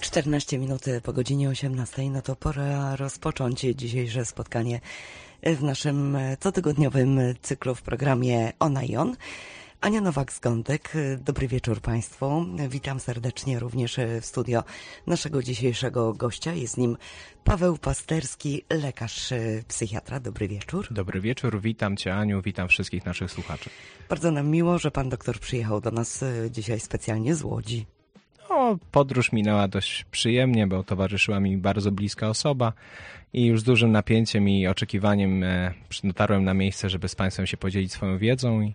14 minut po godzinie 18, no to pora rozpocząć dzisiejsze spotkanie w naszym cotygodniowym cyklu w programie Ona i On. Ania Nowak-Zgądek, dobry wieczór Państwu. Witam serdecznie również w studio naszego dzisiejszego gościa. Jest nim Paweł Pasterski, lekarz psychiatra. Dobry wieczór. Dobry wieczór, witam Cię Aniu, witam wszystkich naszych słuchaczy. Bardzo nam miło, że Pan doktor przyjechał do nas dzisiaj specjalnie z Łodzi. Podróż minęła dość przyjemnie, bo towarzyszyła mi bardzo bliska osoba i już z dużym napięciem i oczekiwaniem dotarłem na miejsce, żeby z Państwem się podzielić swoją wiedzą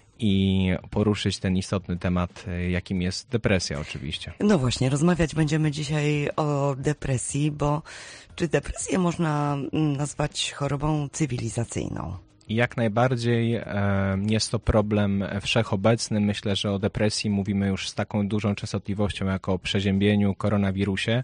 i poruszyć ten istotny temat, jakim jest depresja oczywiście. No właśnie, rozmawiać będziemy dzisiaj o depresji, bo czy depresję można nazwać chorobą cywilizacyjną? Jak najbardziej jest to problem wszechobecny. Myślę, że o depresji mówimy już z taką dużą częstotliwością jako o przeziębieniu, koronawirusie.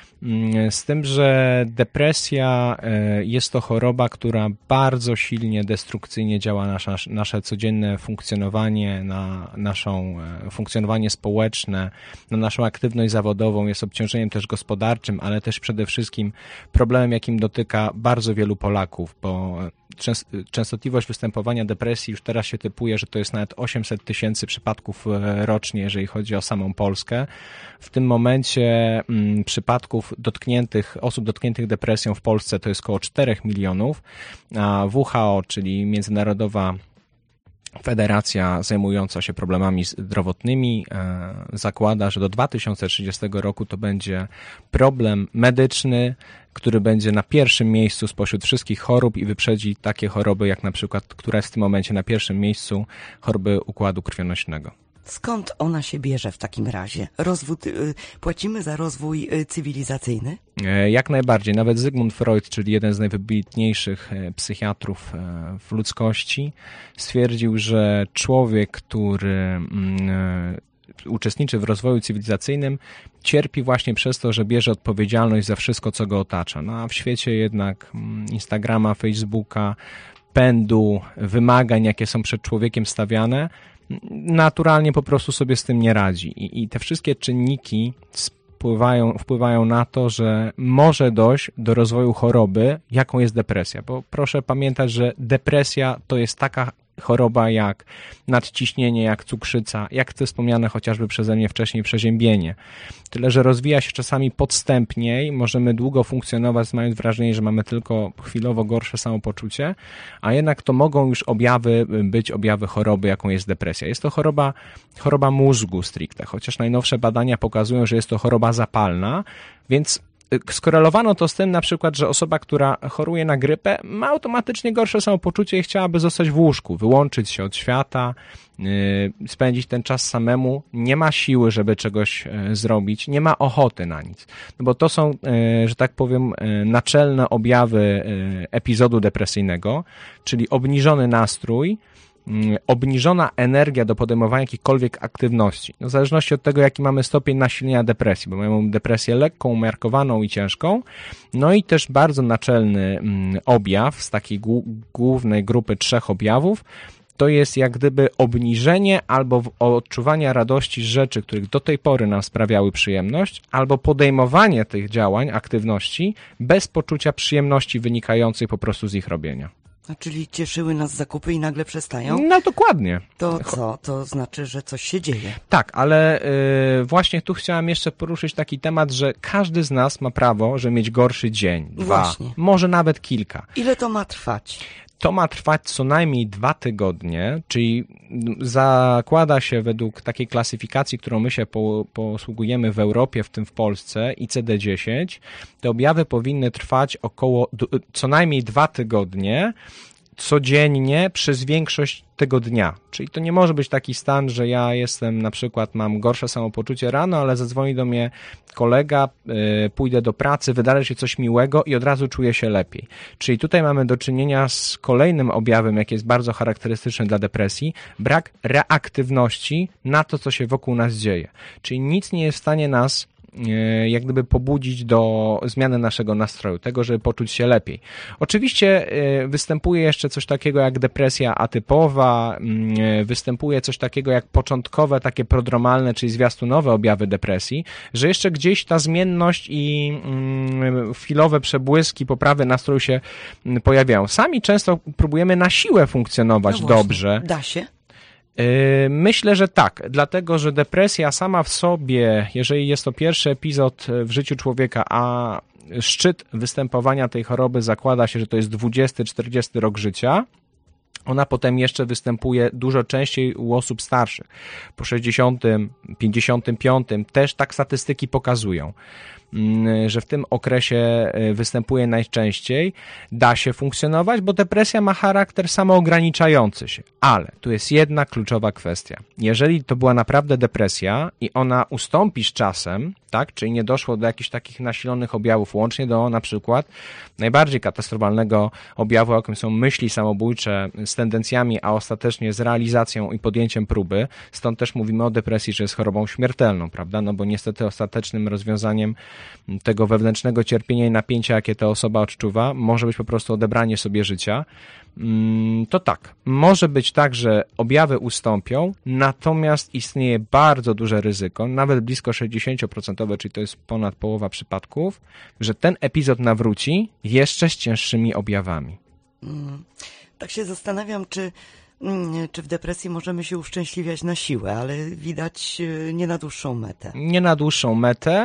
Z tym, że depresja jest to choroba, która bardzo silnie destrukcyjnie działa na nasze codzienne funkcjonowanie, na naszą funkcjonowanie społeczne, na naszą aktywność zawodową, jest obciążeniem też gospodarczym, ale też przede wszystkim problemem, jakim dotyka bardzo wielu Polaków, bo częstotliwość występowania depresji już teraz się typuje, że to jest nawet 800 000 przypadków rocznie, jeżeli chodzi o samą Polskę. W tym momencie przypadków osób dotkniętych depresją w Polsce to jest około 4 milionów, a WHO, czyli Międzynarodowa Federacja zajmująca się problemami zdrowotnymi, zakłada, że do 2030 roku to będzie problem medyczny, który będzie na pierwszym miejscu spośród wszystkich chorób i wyprzedzi takie choroby jak na przykład, która jest w tym momencie na pierwszym miejscu, choroby układu krwionośnego. Skąd ona się bierze w takim razie? Płacimy za rozwój cywilizacyjny? Jak najbardziej. Nawet Zygmunt Freud, czyli jeden z najwybitniejszych psychiatrów w ludzkości, stwierdził, że człowiek, który uczestniczy w rozwoju cywilizacyjnym, cierpi właśnie przez to, że bierze odpowiedzialność za wszystko, co go otacza. No a w świecie jednak Instagrama, Facebooka, pędu, wymagań, jakie są przed człowiekiem stawiane, naturalnie po prostu sobie z tym nie radzi. I te wszystkie czynniki wpływają na to, że może dojść do rozwoju choroby, jaką jest depresja. Bo proszę pamiętać, że depresja to jest taka choroba jak nadciśnienie, jak cukrzyca, jak te wspomniane chociażby przeze mnie wcześniej przeziębienie. Tyle, że rozwija się czasami podstępniej, możemy długo funkcjonować, mając wrażenie, że mamy tylko chwilowo gorsze samopoczucie, a jednak to mogą już być objawy choroby, jaką jest depresja. Jest to choroba mózgu stricte, chociaż najnowsze badania pokazują, że jest to choroba zapalna, więc skorelowano to z tym na przykład, że osoba, która choruje na grypę, ma automatycznie gorsze samopoczucie i chciałaby zostać w łóżku, wyłączyć się od świata, spędzić ten czas samemu, nie ma siły, żeby czegoś zrobić, nie ma ochoty na nic. No bo to są, że tak powiem, naczelne objawy epizodu depresyjnego, czyli obniżony nastrój, obniżona energia do podejmowania jakichkolwiek aktywności. No w zależności od tego, jaki mamy stopień nasilenia depresji, bo mamy depresję lekką, umiarkowaną i ciężką. No i też bardzo naczelny objaw z takiej głównej grupy 3 objawów, to jest jak gdyby obniżenie albo odczuwania radości z rzeczy, których do tej pory nam sprawiały przyjemność, albo podejmowanie tych działań, aktywności bez poczucia przyjemności wynikającej po prostu z ich robienia. A czyli cieszyły nas zakupy i nagle przestają? No dokładnie. To co? To znaczy, że coś się dzieje. Tak, ale właśnie tu chciałem jeszcze poruszyć taki temat, że każdy z nas ma prawo, żeby mieć gorszy dzień, 2, właśnie. Może nawet kilka. Ile to ma trwać? To ma trwać co najmniej 2 tygodnie, czyli zakłada się według takiej klasyfikacji, którą my się posługujemy w Europie, w tym w Polsce, ICD-10, te objawy powinny trwać co najmniej 2 tygodnie, codziennie przez większość tego dnia. Czyli to nie może być taki stan, że ja na przykład mam gorsze samopoczucie rano, ale zadzwoni do mnie kolega, pójdę do pracy, wydarzy się coś miłego i od razu czuję się lepiej. Czyli tutaj mamy do czynienia z kolejnym objawem, jaki jest bardzo charakterystyczny dla depresji, brak reaktywności na to, co się wokół nas dzieje. Czyli nic nie jest w stanie nas jak gdyby pobudzić do zmiany naszego nastroju, tego, żeby poczuć się lepiej. Oczywiście występuje jeszcze coś takiego jak depresja atypowa, występuje coś takiego jak początkowe, takie prodromalne, czyli zwiastunowe objawy depresji, że jeszcze gdzieś ta zmienność i chwilowe przebłyski poprawy nastroju się pojawiają. Sami często próbujemy na siłę funkcjonować dobrze. Da się? Myślę, że tak, dlatego, że depresja sama w sobie, jeżeli jest to pierwszy epizod w życiu człowieka, a szczyt występowania tej choroby zakłada się, że to jest 20-40 rok życia, ona potem jeszcze występuje dużo częściej u osób starszych. Po 60, 55 też tak statystyki pokazują, że w tym okresie występuje najczęściej. Da się funkcjonować, bo depresja ma charakter samoograniczający się. Ale tu jest jedna kluczowa kwestia. Jeżeli to była naprawdę depresja i ona ustąpi z czasem, tak, czyli nie doszło do jakichś takich nasilonych objawów, łącznie do na przykład najbardziej katastrofalnego objawu, jakim są myśli samobójcze z tendencjami, a ostatecznie z realizacją i podjęciem próby. Stąd też mówimy o depresji, że jest chorobą śmiertelną, prawda? No bo niestety ostatecznym rozwiązaniem tego wewnętrznego cierpienia i napięcia, jakie ta osoba odczuwa, może być po prostu odebranie sobie życia. To tak, może być tak, że objawy ustąpią, natomiast istnieje bardzo duże ryzyko, nawet blisko 60%, czyli to jest ponad połowa przypadków, że ten epizod nawróci jeszcze z cięższymi objawami. Tak się zastanawiam, czy w depresji możemy się uszczęśliwiać na siłę, ale widać nie na dłuższą metę. Nie na dłuższą metę,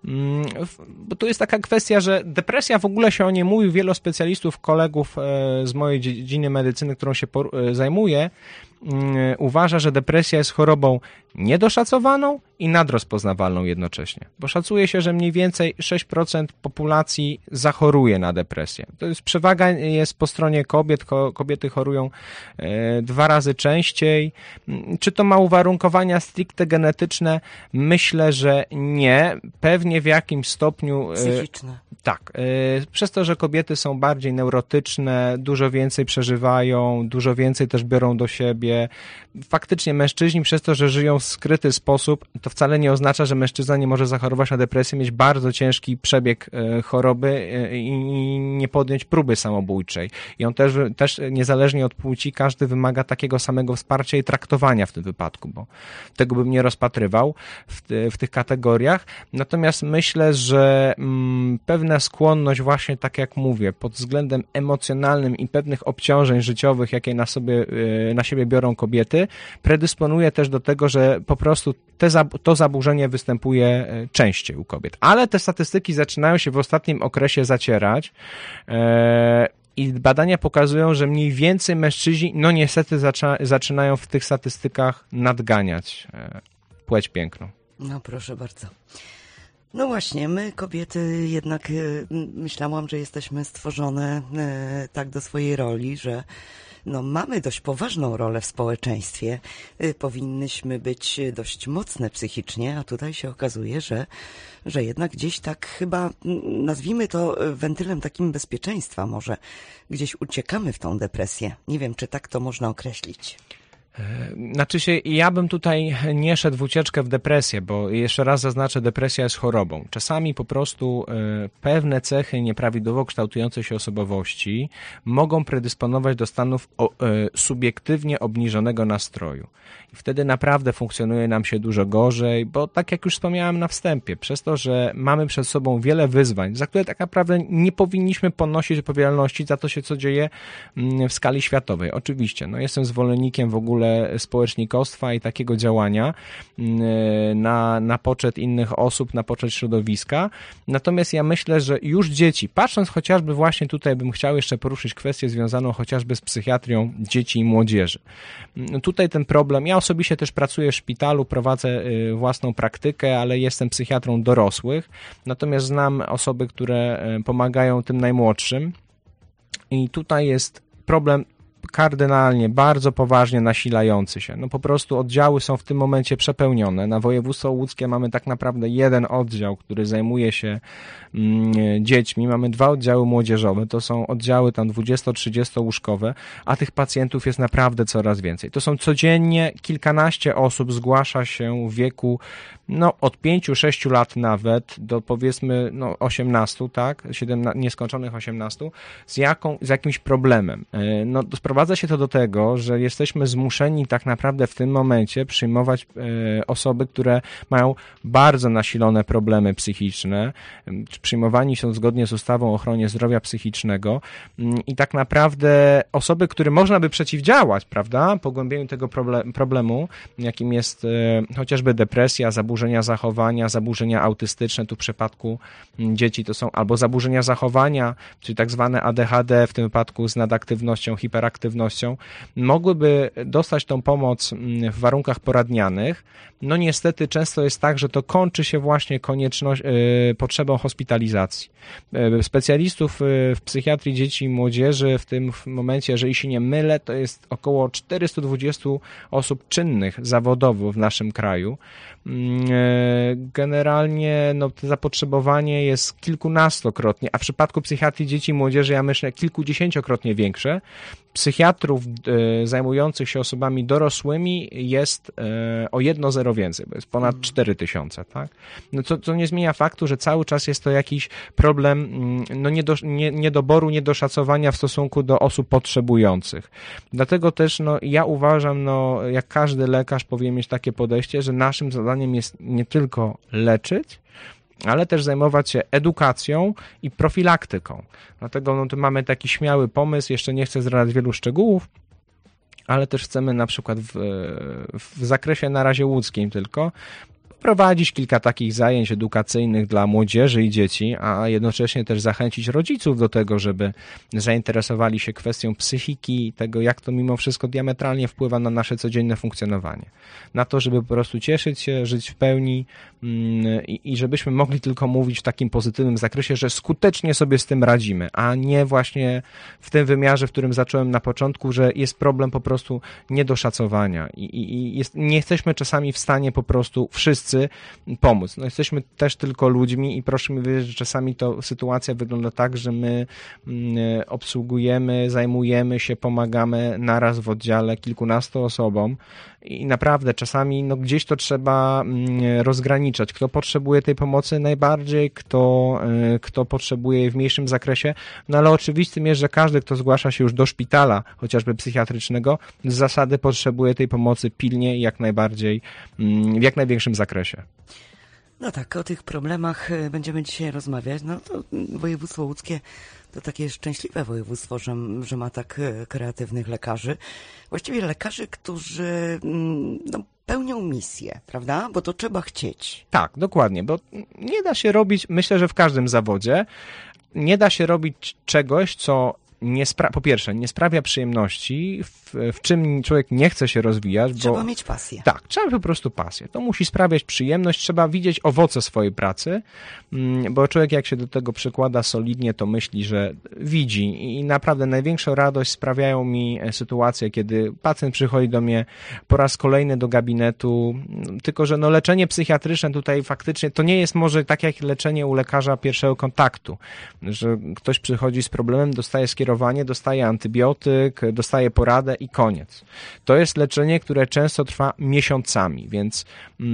bo tu jest taka kwestia, że depresja w ogóle się o niej mówi, wielu specjalistów, kolegów z mojej dziedziny medycyny, którą się zajmuję, uważa, że depresja jest chorobą niedoszacowaną i nadrozpoznawalną jednocześnie. Bo szacuje się, że mniej więcej 6% populacji zachoruje na depresję. To jest przewaga jest po stronie kobiet. Kobiety chorują 2 razy częściej. Czy to ma uwarunkowania stricte genetyczne? Myślę, że nie. Pewnie w jakimś stopniu... Psychiczne. Tak. Przez to, że kobiety są bardziej neurotyczne, dużo więcej przeżywają, dużo więcej też biorą do siebie. Faktycznie mężczyźni przez to, że żyją w skryty sposób, to wcale nie oznacza, że mężczyzna nie może zachorować na depresję, mieć bardzo ciężki przebieg choroby i nie podjąć próby samobójczej. I on też niezależnie od płci, każdy wymaga takiego samego wsparcia i traktowania w tym wypadku, bo tego bym nie rozpatrywał w tych kategoriach. Natomiast myślę, że pewna skłonność właśnie, tak jak mówię, pod względem emocjonalnym i pewnych obciążeń życiowych, jakie na siebie biorą kobiety, predysponuje też do tego, że po prostu to zaburzenie występuje częściej u kobiet. Ale te statystyki zaczynają się w ostatnim okresie zacierać i badania pokazują, że mniej więcej mężczyźni, no niestety zaczynają w tych statystykach nadganiać płeć piękną. No proszę bardzo. No właśnie, my kobiety jednak myślałam, że jesteśmy stworzone tak do swojej roli, że mamy dość poważną rolę w społeczeństwie. Powinnyśmy być dość mocne psychicznie, a tutaj się okazuje, że jednak gdzieś tak chyba, nazwijmy to wentylem takim bezpieczeństwa może, gdzieś uciekamy w tą depresję. Nie wiem, czy tak to można określić. Znaczy się, ja bym tutaj nie szedł w ucieczkę w depresję, bo jeszcze raz zaznaczę, depresja jest chorobą. Czasami po prostu pewne cechy nieprawidłowo kształtującej się osobowości mogą predysponować do stanów subiektywnie obniżonego nastroju. I wtedy naprawdę funkcjonuje nam się dużo gorzej, bo tak jak już wspomniałem na wstępie, przez to, że mamy przed sobą wiele wyzwań, za które tak naprawdę nie powinniśmy ponosić odpowiedzialności za to się, co dzieje w skali światowej. Oczywiście, jestem zwolennikiem w ogóle społecznikostwa i takiego działania na poczet innych osób, na poczet środowiska. Natomiast ja myślę, że już dzieci, patrząc chociażby właśnie tutaj bym chciał jeszcze poruszyć kwestię związaną chociażby z psychiatrią dzieci i młodzieży. Tutaj ten problem, ja osobiście też pracuję w szpitalu, prowadzę własną praktykę, ale jestem psychiatrą dorosłych, natomiast znam osoby, które pomagają tym najmłodszym i tutaj jest problem kardynalnie, bardzo poważnie nasilający się. No po prostu oddziały są w tym momencie przepełnione. Na województwo łódzkie mamy tak naprawdę jeden oddział, który zajmuje się dziećmi. Mamy 2 oddziały młodzieżowe. To są oddziały tam 20-30 łóżkowe, a tych pacjentów jest naprawdę coraz więcej. To są codziennie kilkanaście osób zgłasza się w wieku od 5-6 lat nawet do powiedzmy 18, tak? Nieskończonych 18 z jakimś problemem. Sprowadza się to do tego, że jesteśmy zmuszeni tak naprawdę w tym momencie przyjmować osoby, które mają bardzo nasilone problemy psychiczne. Przyjmowani są zgodnie z ustawą o ochronie zdrowia psychicznego i tak naprawdę osoby, które można by przeciwdziałać, prawda, pogłębieniu tego problemu, jakim jest chociażby depresja, zaburzenia zachowania, zaburzenia autystyczne, tu w przypadku dzieci to są albo zaburzenia zachowania, czyli tak zwane ADHD, w tym wypadku z nadaktywnością, hiperaktywnością, mogłyby dostać tą pomoc w warunkach poradnianych. Niestety często jest tak, że to kończy się właśnie potrzebą hospitalizacji. Specjalistów w psychiatrii dzieci i młodzieży w tym momencie, jeżeli się nie mylę, to jest około 420 osób czynnych zawodowo w naszym kraju. Generalnie to zapotrzebowanie jest kilkunastokrotnie, a w przypadku psychiatrii dzieci i młodzieży ja myślę kilkudziesięciokrotnie większe. Psychiatrów zajmujących się osobami dorosłymi jest o 1-0 więcej, bo jest ponad 4000, tak? Co nie zmienia faktu, że cały czas jest to jakiś problem niedoboru, niedoszacowania w stosunku do osób potrzebujących. Dlatego też ja uważam, jak każdy lekarz powinien mieć takie podejście, że naszym zadaniem jest nie tylko leczyć, ale też zajmować się edukacją i profilaktyką. Dlatego tu mamy taki śmiały pomysł, jeszcze nie chcę zdradzać wielu szczegółów, ale też chcemy na przykład w zakresie na razie łódzkim tylko wprowadzić kilka takich zajęć edukacyjnych dla młodzieży i dzieci, a jednocześnie też zachęcić rodziców do tego, żeby zainteresowali się kwestią psychiki i tego, jak to mimo wszystko diametralnie wpływa na nasze codzienne funkcjonowanie. Na to, żeby po prostu cieszyć się, żyć w pełni i żebyśmy mogli tylko mówić w takim pozytywnym zakresie, że skutecznie sobie z tym radzimy, a nie właśnie w tym wymiarze, w którym zacząłem na początku, że jest problem po prostu niedoszacowania i nie jesteśmy czasami w stanie po prostu wszyscy pomóc. Jesteśmy też tylko ludźmi i proszę mi wierzyć, że czasami to sytuacja wygląda tak, że my obsługujemy, zajmujemy się, pomagamy naraz w oddziale kilkunastu osobom i naprawdę czasami gdzieś to trzeba rozgraniczać. Kto potrzebuje tej pomocy najbardziej, kto potrzebuje jej w mniejszym zakresie, ale oczywistym jest, że każdy, kto zgłasza się już do szpitala, chociażby psychiatrycznego, z zasady potrzebuje tej pomocy pilnie i jak najbardziej, w jak największym zakresie. No tak, o tych problemach będziemy dzisiaj rozmawiać. To województwo łódzkie to takie szczęśliwe województwo, że ma tak kreatywnych lekarzy. Właściwie lekarzy, którzy pełnią misję, prawda? Bo to trzeba chcieć. Tak, dokładnie, bo nie da się robić, myślę, że w każdym zawodzie, nie da się robić czegoś, co po pierwsze, nie sprawia przyjemności, w czym człowiek nie chce się rozwijać. Trzeba mieć pasję. Tak, trzeba po prostu pasję. To musi sprawiać przyjemność, trzeba widzieć owoce swojej pracy, bo człowiek jak się do tego przykłada solidnie, to myśli, że widzi i naprawdę największą radość sprawiają mi sytuacje, kiedy pacjent przychodzi do mnie po raz kolejny do gabinetu, tylko że leczenie psychiatryczne tutaj faktycznie to nie jest może tak jak leczenie u lekarza pierwszego kontaktu, że ktoś przychodzi z problemem, dostaje skierowanie, dostaje antybiotyk, dostaje poradę i koniec. To jest leczenie, które często trwa miesiącami, więc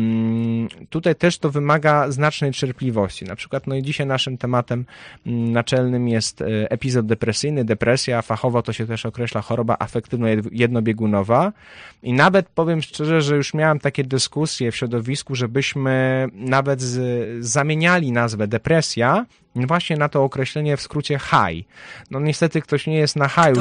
tutaj też to wymaga znacznej cierpliwości. Na przykład i dzisiaj naszym tematem naczelnym jest epizod depresyjny, depresja, fachowo to się też określa choroba afektywno-jednobiegunowa i nawet powiem szczerze, że już miałem takie dyskusje w środowisku, żebyśmy nawet zamieniali nazwę depresja właśnie na to określenie w skrócie high. Niestety ktoś nie jest na highu,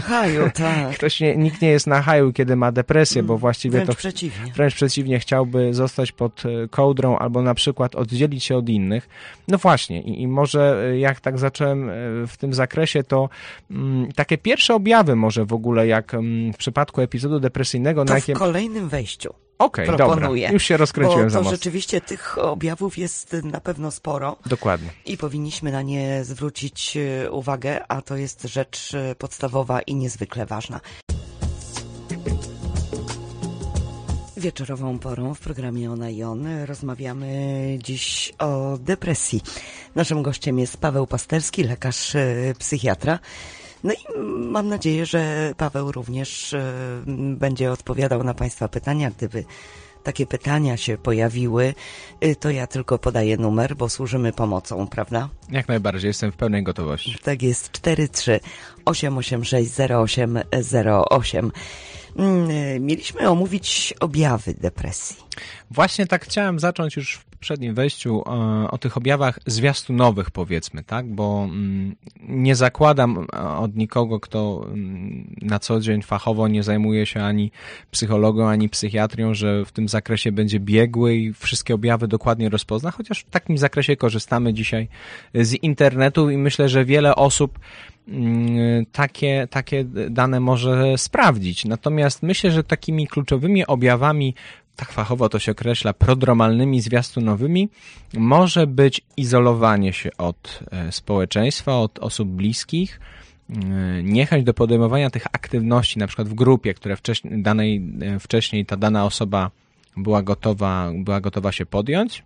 nikt nie jest na highu, kiedy ma depresję, bo właściwie wręcz przeciwnie chciałby zostać pod kołdrą albo na przykład oddzielić się od innych. Właśnie i może jak tak zacząłem w tym zakresie, to takie pierwsze objawy może w ogóle jak w przypadku epizodu depresyjnego. W kolejnym wejściu. Okej, dobra. Już się rozkręciłem za mocno. mocno. Bo to rzeczywiście tych objawów jest na pewno sporo. Dokładnie. I powinniśmy na nie zwrócić uwagę, a to jest rzecz podstawowa i niezwykle ważna. Wieczorową porą w programie Ona i On rozmawiamy dziś o depresji. Naszym gościem jest Paweł Pasterski, lekarz psychiatra. No i mam nadzieję, że Paweł również będzie odpowiadał na Państwa pytania. Gdyby takie pytania się pojawiły, to ja tylko podaję numer, bo służymy pomocą, prawda? Jak najbardziej, jestem w pełnej gotowości. Tak jest, 43 886 0808. Mieliśmy omówić objawy depresji. Właśnie tak chciałem zacząć już w poprzednim wejściu o tych objawach zwiastunowych, powiedzmy, tak? Bo nie zakładam od nikogo, kto na co dzień fachowo nie zajmuje się ani psychologią, ani psychiatrią, że w tym zakresie będzie biegły i wszystkie objawy dokładnie rozpozna, chociaż w takim zakresie korzystamy dzisiaj z internetu i myślę, że wiele osób takie dane może sprawdzić. Natomiast myślę, że takimi kluczowymi objawami, tak fachowo to się określa, prodromalnymi, zwiastunowymi, może być izolowanie się od społeczeństwa, od osób bliskich, niechęć do podejmowania tych aktywności, na przykład w grupie, które wcześniej ta dana osoba była gotowa się podjąć,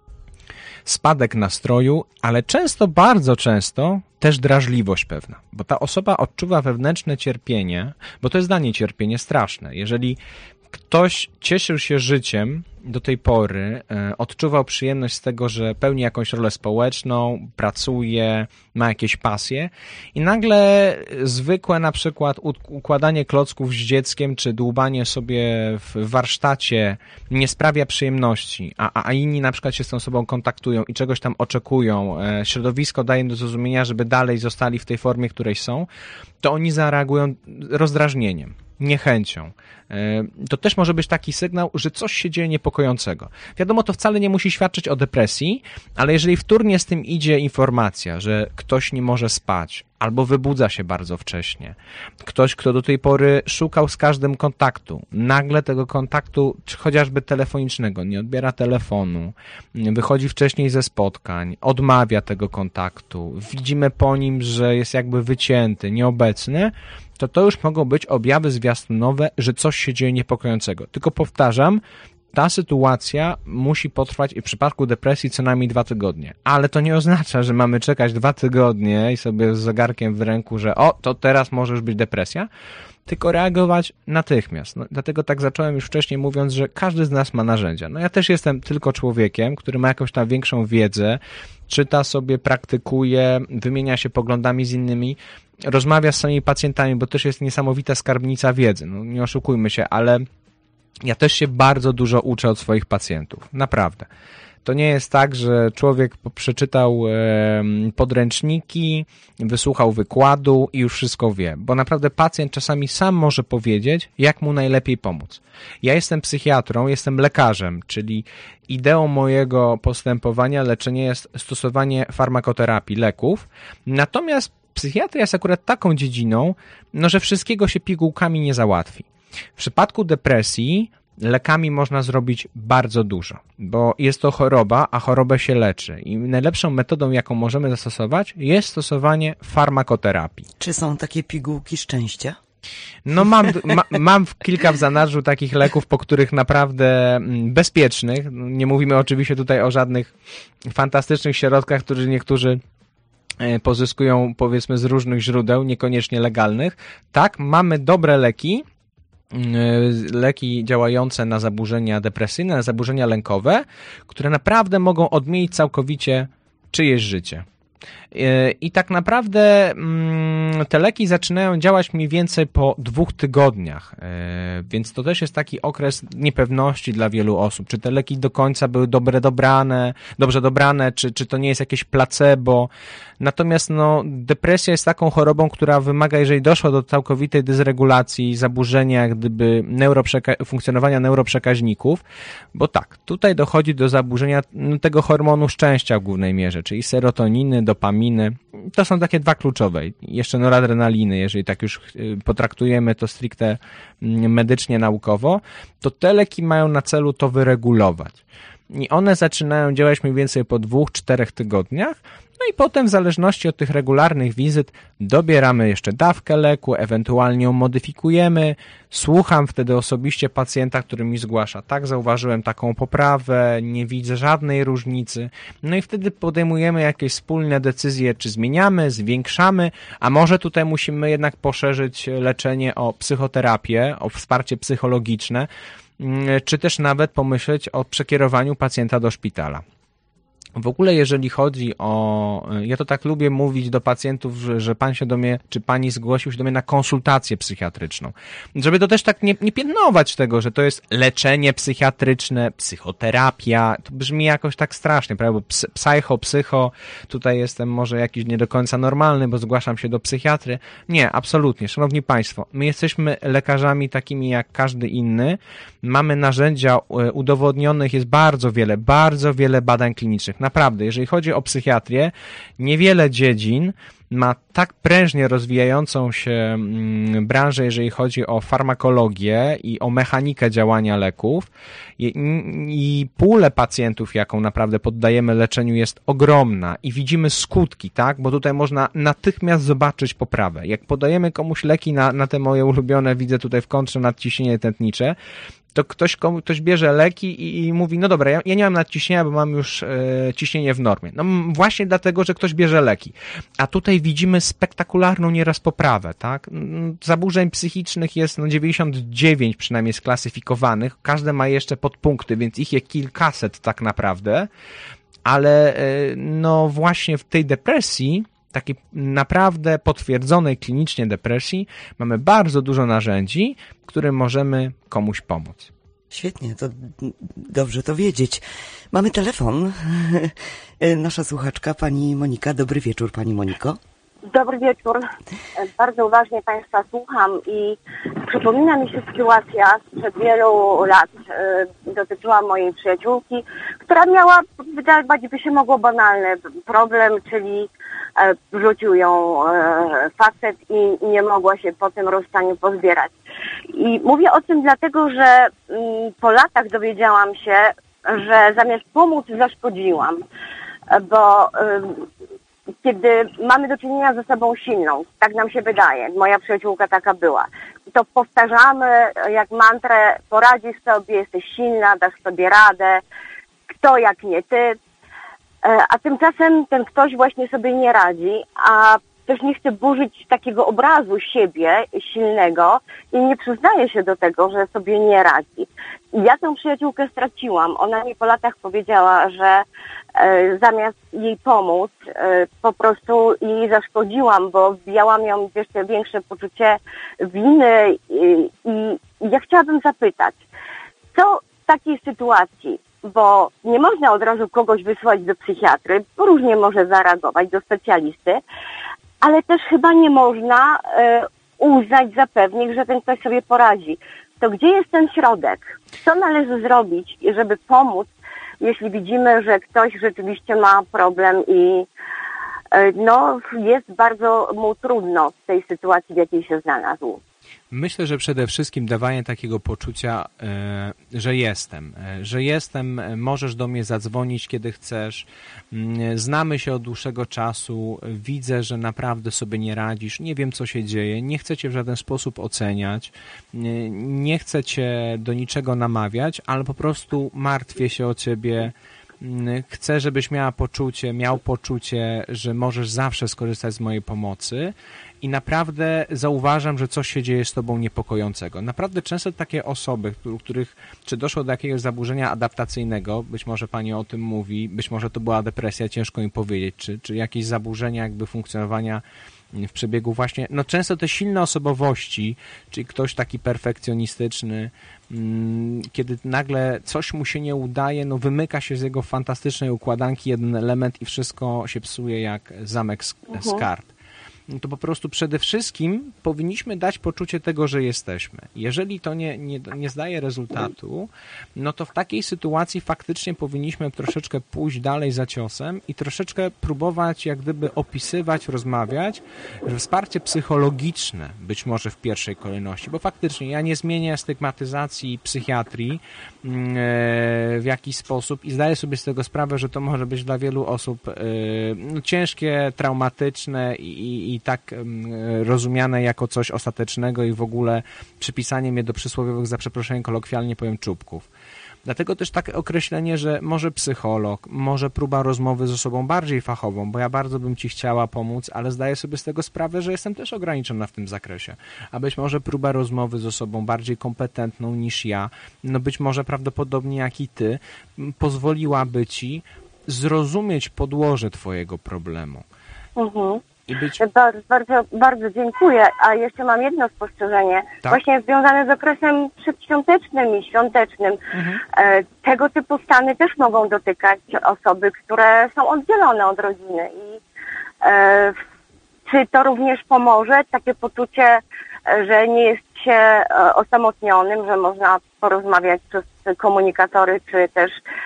spadek nastroju, ale bardzo często też drażliwość pewna, bo ta osoba odczuwa wewnętrzne cierpienie, bo to jest dla niej cierpienie straszne. Jeżeli ktoś cieszył się życiem do tej pory, odczuwał przyjemność z tego, że pełni jakąś rolę społeczną, pracuje, ma jakieś pasje i nagle zwykłe na przykład układanie klocków z dzieckiem, czy dłubanie sobie w warsztacie nie sprawia przyjemności, a inni na przykład się z tą osobą kontaktują i czegoś tam oczekują, środowisko daje im do zrozumienia, żeby dalej zostali w tej formie, której są, to oni zareagują rozdrażnieniem, niechęcią. To też może być taki sygnał, że coś się dzieje niepokojącego. Wiadomo, to wcale nie musi świadczyć o depresji, ale jeżeli wtórnie z tym idzie informacja, że ktoś nie może spać albo wybudza się bardzo wcześnie, ktoś, kto do tej pory szukał z każdym kontaktu, nagle tego kontaktu, czy chociażby telefonicznego, nie odbiera telefonu, wychodzi wcześniej ze spotkań, odmawia tego kontaktu, widzimy po nim, że jest jakby wycięty, nieobecny, to już mogą być objawy zwiastunowe, że coś się dzieje niepokojącego. Tylko powtarzam, ta sytuacja musi potrwać w przypadku depresji co najmniej 2 tygodnie. Ale to nie oznacza, że mamy czekać 2 tygodnie i sobie z zegarkiem w ręku, że to teraz może już być depresja, tylko reagować natychmiast. No, dlatego tak zacząłem już wcześniej mówiąc, że każdy z nas ma narzędzia. No ja też jestem tylko człowiekiem, który ma jakąś tam większą wiedzę, czyta sobie, praktykuje, wymienia się poglądami z innymi, rozmawia z samymi pacjentami, bo też jest niesamowita skarbnica wiedzy. No, nie oszukujmy się, ale ja też się bardzo dużo uczę od swoich pacjentów. Naprawdę. To nie jest tak, że człowiek przeczytał podręczniki, wysłuchał wykładu i już wszystko wie, bo naprawdę pacjent czasami sam może powiedzieć, jak mu najlepiej pomóc. Ja jestem psychiatrą, jestem lekarzem, czyli ideą mojego postępowania, leczenia jest stosowanie farmakoterapii, leków, natomiast psychiatria jest akurat taką dziedziną, że wszystkiego się pigułkami nie załatwi. W przypadku depresji lekami można zrobić bardzo dużo, bo jest to choroba, a chorobę się leczy. I najlepszą metodą, jaką możemy zastosować, jest stosowanie farmakoterapii. Czy są takie pigułki szczęścia? No mam kilka w zanadrzu takich leków, po których naprawdę bezpiecznych, nie mówimy oczywiście tutaj o żadnych fantastycznych środkach, które niektórzy pozyskują powiedzmy z różnych źródeł, niekoniecznie legalnych. Tak, mamy dobre leki działające na zaburzenia depresyjne, na zaburzenia lękowe, które naprawdę mogą odmienić całkowicie czyjeś życie. I tak naprawdę te leki zaczynają działać mniej więcej po 2 tygodniach, więc to też jest taki okres niepewności dla wielu osób, czy te leki do końca były dobrze dobrane, czy to nie jest jakieś placebo. Natomiast depresja jest taką chorobą, która wymaga, jeżeli doszło do całkowitej dysregulacji, zaburzenia jak gdyby funkcjonowania neuroprzekaźników, bo tak, tutaj dochodzi do zaburzenia tego hormonu szczęścia w głównej mierze, czyli serotoniny, dopaminy, witaminy. To są takie dwa kluczowe. Jeszcze noradrenaliny, jeżeli tak już potraktujemy to stricte medycznie, naukowo, to te leki mają na celu to wyregulować. I one zaczynają działać mniej więcej po 2-4 tygodniach, no i potem w zależności od tych regularnych wizyt dobieramy jeszcze dawkę leku, ewentualnie ją modyfikujemy. Słucham wtedy osobiście pacjenta, który mi zgłasza: tak, zauważyłem taką poprawę, nie widzę żadnej różnicy. No i wtedy podejmujemy jakieś wspólne decyzje, czy zmieniamy, zwiększamy, a może tutaj musimy jednak poszerzyć leczenie o psychoterapię, o wsparcie psychologiczne, czy też nawet pomyśleć o przekierowaniu pacjenta do szpitala. W ogóle jeżeli chodzi o, ja to tak lubię mówić do pacjentów, że pan się do mnie, czy pani zgłosił się do mnie na konsultację psychiatryczną. Żeby to też tak nie piętnować tego, że to jest leczenie psychiatryczne, psychoterapia, to brzmi jakoś tak strasznie, prawda, bo psycho, tutaj jestem może jakiś nie do końca normalny, bo zgłaszam się do psychiatry. Nie, absolutnie, szanowni państwo, my jesteśmy lekarzami takimi jak każdy inny, mamy narzędzia udowodnionych, jest bardzo wiele badań klinicznych. Naprawdę, jeżeli chodzi o psychiatrię, niewiele dziedzin ma tak prężnie rozwijającą się branżę, jeżeli chodzi o farmakologię i o mechanikę działania leków, i pulę pacjentów, jaką naprawdę poddajemy leczeniu, jest ogromna i widzimy skutki, tak? Bo tutaj można natychmiast zobaczyć poprawę. Jak podajemy komuś leki na te moje ulubione, widzę tutaj w kontrze nadciśnienie tętnicze, to ktoś bierze leki i mówi: no dobra, ja nie mam nadciśnienia, bo mam już ciśnienie w normie. No właśnie dlatego, że ktoś bierze leki. A tutaj widzimy spektakularną nieraz poprawę, tak? Zaburzeń psychicznych jest 99 przynajmniej sklasyfikowanych. Każde ma jeszcze podpunkty, więc ich jest kilkaset tak naprawdę. Ale no właśnie w tej depresji, takiej naprawdę potwierdzonej klinicznie depresji, mamy bardzo dużo narzędzi, którym możemy komuś pomóc. Świetnie, to dobrze to wiedzieć. Mamy telefon. Nasza słuchaczka, pani Monika. Dobry wieczór, pani Moniko. Dobry wieczór. Bardzo uważnie państwa słucham i przypomina mi się sytuacja sprzed wielu lat. Dotyczyła mojej przyjaciółki, która miała, wydawać by się mogło, banalny problem, czyli wrzucił ją facet i nie mogła się po tym rozstaniu pozbierać. I mówię o tym dlatego, że po latach dowiedziałam się, że zamiast pomóc zaszkodziłam, bo kiedy mamy do czynienia z osobą silną, tak nam się wydaje, moja przyjaciółka taka była, to powtarzamy jak mantrę: poradzisz sobie, jesteś silna, dasz sobie radę, kto jak nie ty. A tymczasem ten ktoś właśnie sobie nie radzi, a też nie chce burzyć takiego obrazu siebie silnego i nie przyznaje się do tego, że sobie nie radzi. I ja tę przyjaciółkę straciłam. Ona mi po latach powiedziała, że zamiast jej pomóc, po prostu jej zaszkodziłam, bo wbijałam ją w jeszcze większe poczucie winy i ja chciałabym zapytać, co w takiej sytuacji, bo nie można od razu kogoś wysłać do psychiatry, bo różnie może zareagować, do specjalisty, ale też chyba nie można uznać za pewnik, że ten ktoś sobie poradzi. To gdzie jest ten środek? Co należy zrobić, żeby pomóc, jeśli widzimy, że ktoś rzeczywiście ma problem i no, jest bardzo mu trudno w tej sytuacji, w jakiej się znalazł? Myślę, że przede wszystkim dawanie takiego poczucia, że jestem, możesz do mnie zadzwonić, kiedy chcesz, znamy się od dłuższego czasu, widzę, że naprawdę sobie nie radzisz, nie wiem, co się dzieje, nie chcę cię w żaden sposób oceniać, nie chcę cię do niczego namawiać, ale po prostu martwię się o ciebie. Chcę, żebyś miał poczucie, że możesz zawsze skorzystać z mojej pomocy i naprawdę zauważam, że coś się dzieje z tobą niepokojącego. Naprawdę często takie osoby, u których czy doszło do jakiegoś zaburzenia adaptacyjnego, być może pani o tym mówi, być może to była depresja, ciężko mi powiedzieć, czy jakieś zaburzenia jakby funkcjonowania w przebiegu właśnie, no często te silne osobowości, czyli ktoś taki perfekcjonistyczny, kiedy nagle coś mu się nie udaje, no wymyka się z jego fantastycznej układanki jeden element i wszystko się psuje jak zamek z kart. to po prostu przede wszystkim powinniśmy dać poczucie tego, że jesteśmy. Jeżeli to nie zdaje rezultatu, no to w takiej sytuacji faktycznie powinniśmy troszeczkę pójść dalej za ciosem i troszeczkę próbować jak gdyby opisywać, rozmawiać, że wsparcie psychologiczne być może w pierwszej kolejności, bo faktycznie ja nie zmienię stygmatyzacji psychiatrii w jakiś sposób i zdaję sobie z tego sprawę, że to może być dla wielu osób ciężkie, traumatyczne i tak rozumiane jako coś ostatecznego i w ogóle przypisanie mnie do przysłowiowych, za przeproszeniem kolokwialnie powiem, czubków. Dlatego też takie określenie, że może psycholog, może próba rozmowy z osobą bardziej fachową, bo ja bardzo bym Ci chciała pomóc, ale zdaję sobie z tego sprawę, że jestem też ograniczona w tym zakresie. A być może próba rozmowy z osobą bardziej kompetentną niż ja, no być może prawdopodobnie jak i Ty, pozwoliłaby Ci zrozumieć podłoże Twojego problemu. Bardzo dziękuję. A jeszcze mam jedno spostrzeżenie, właśnie związane z okresem przedświątecznym i świątecznym. Tego typu stany też mogą dotykać osoby, które są oddzielone od rodziny. I czy to również pomoże? Takie poczucie, że nie jest się osamotnionym, że można porozmawiać przez komunikatory, czy też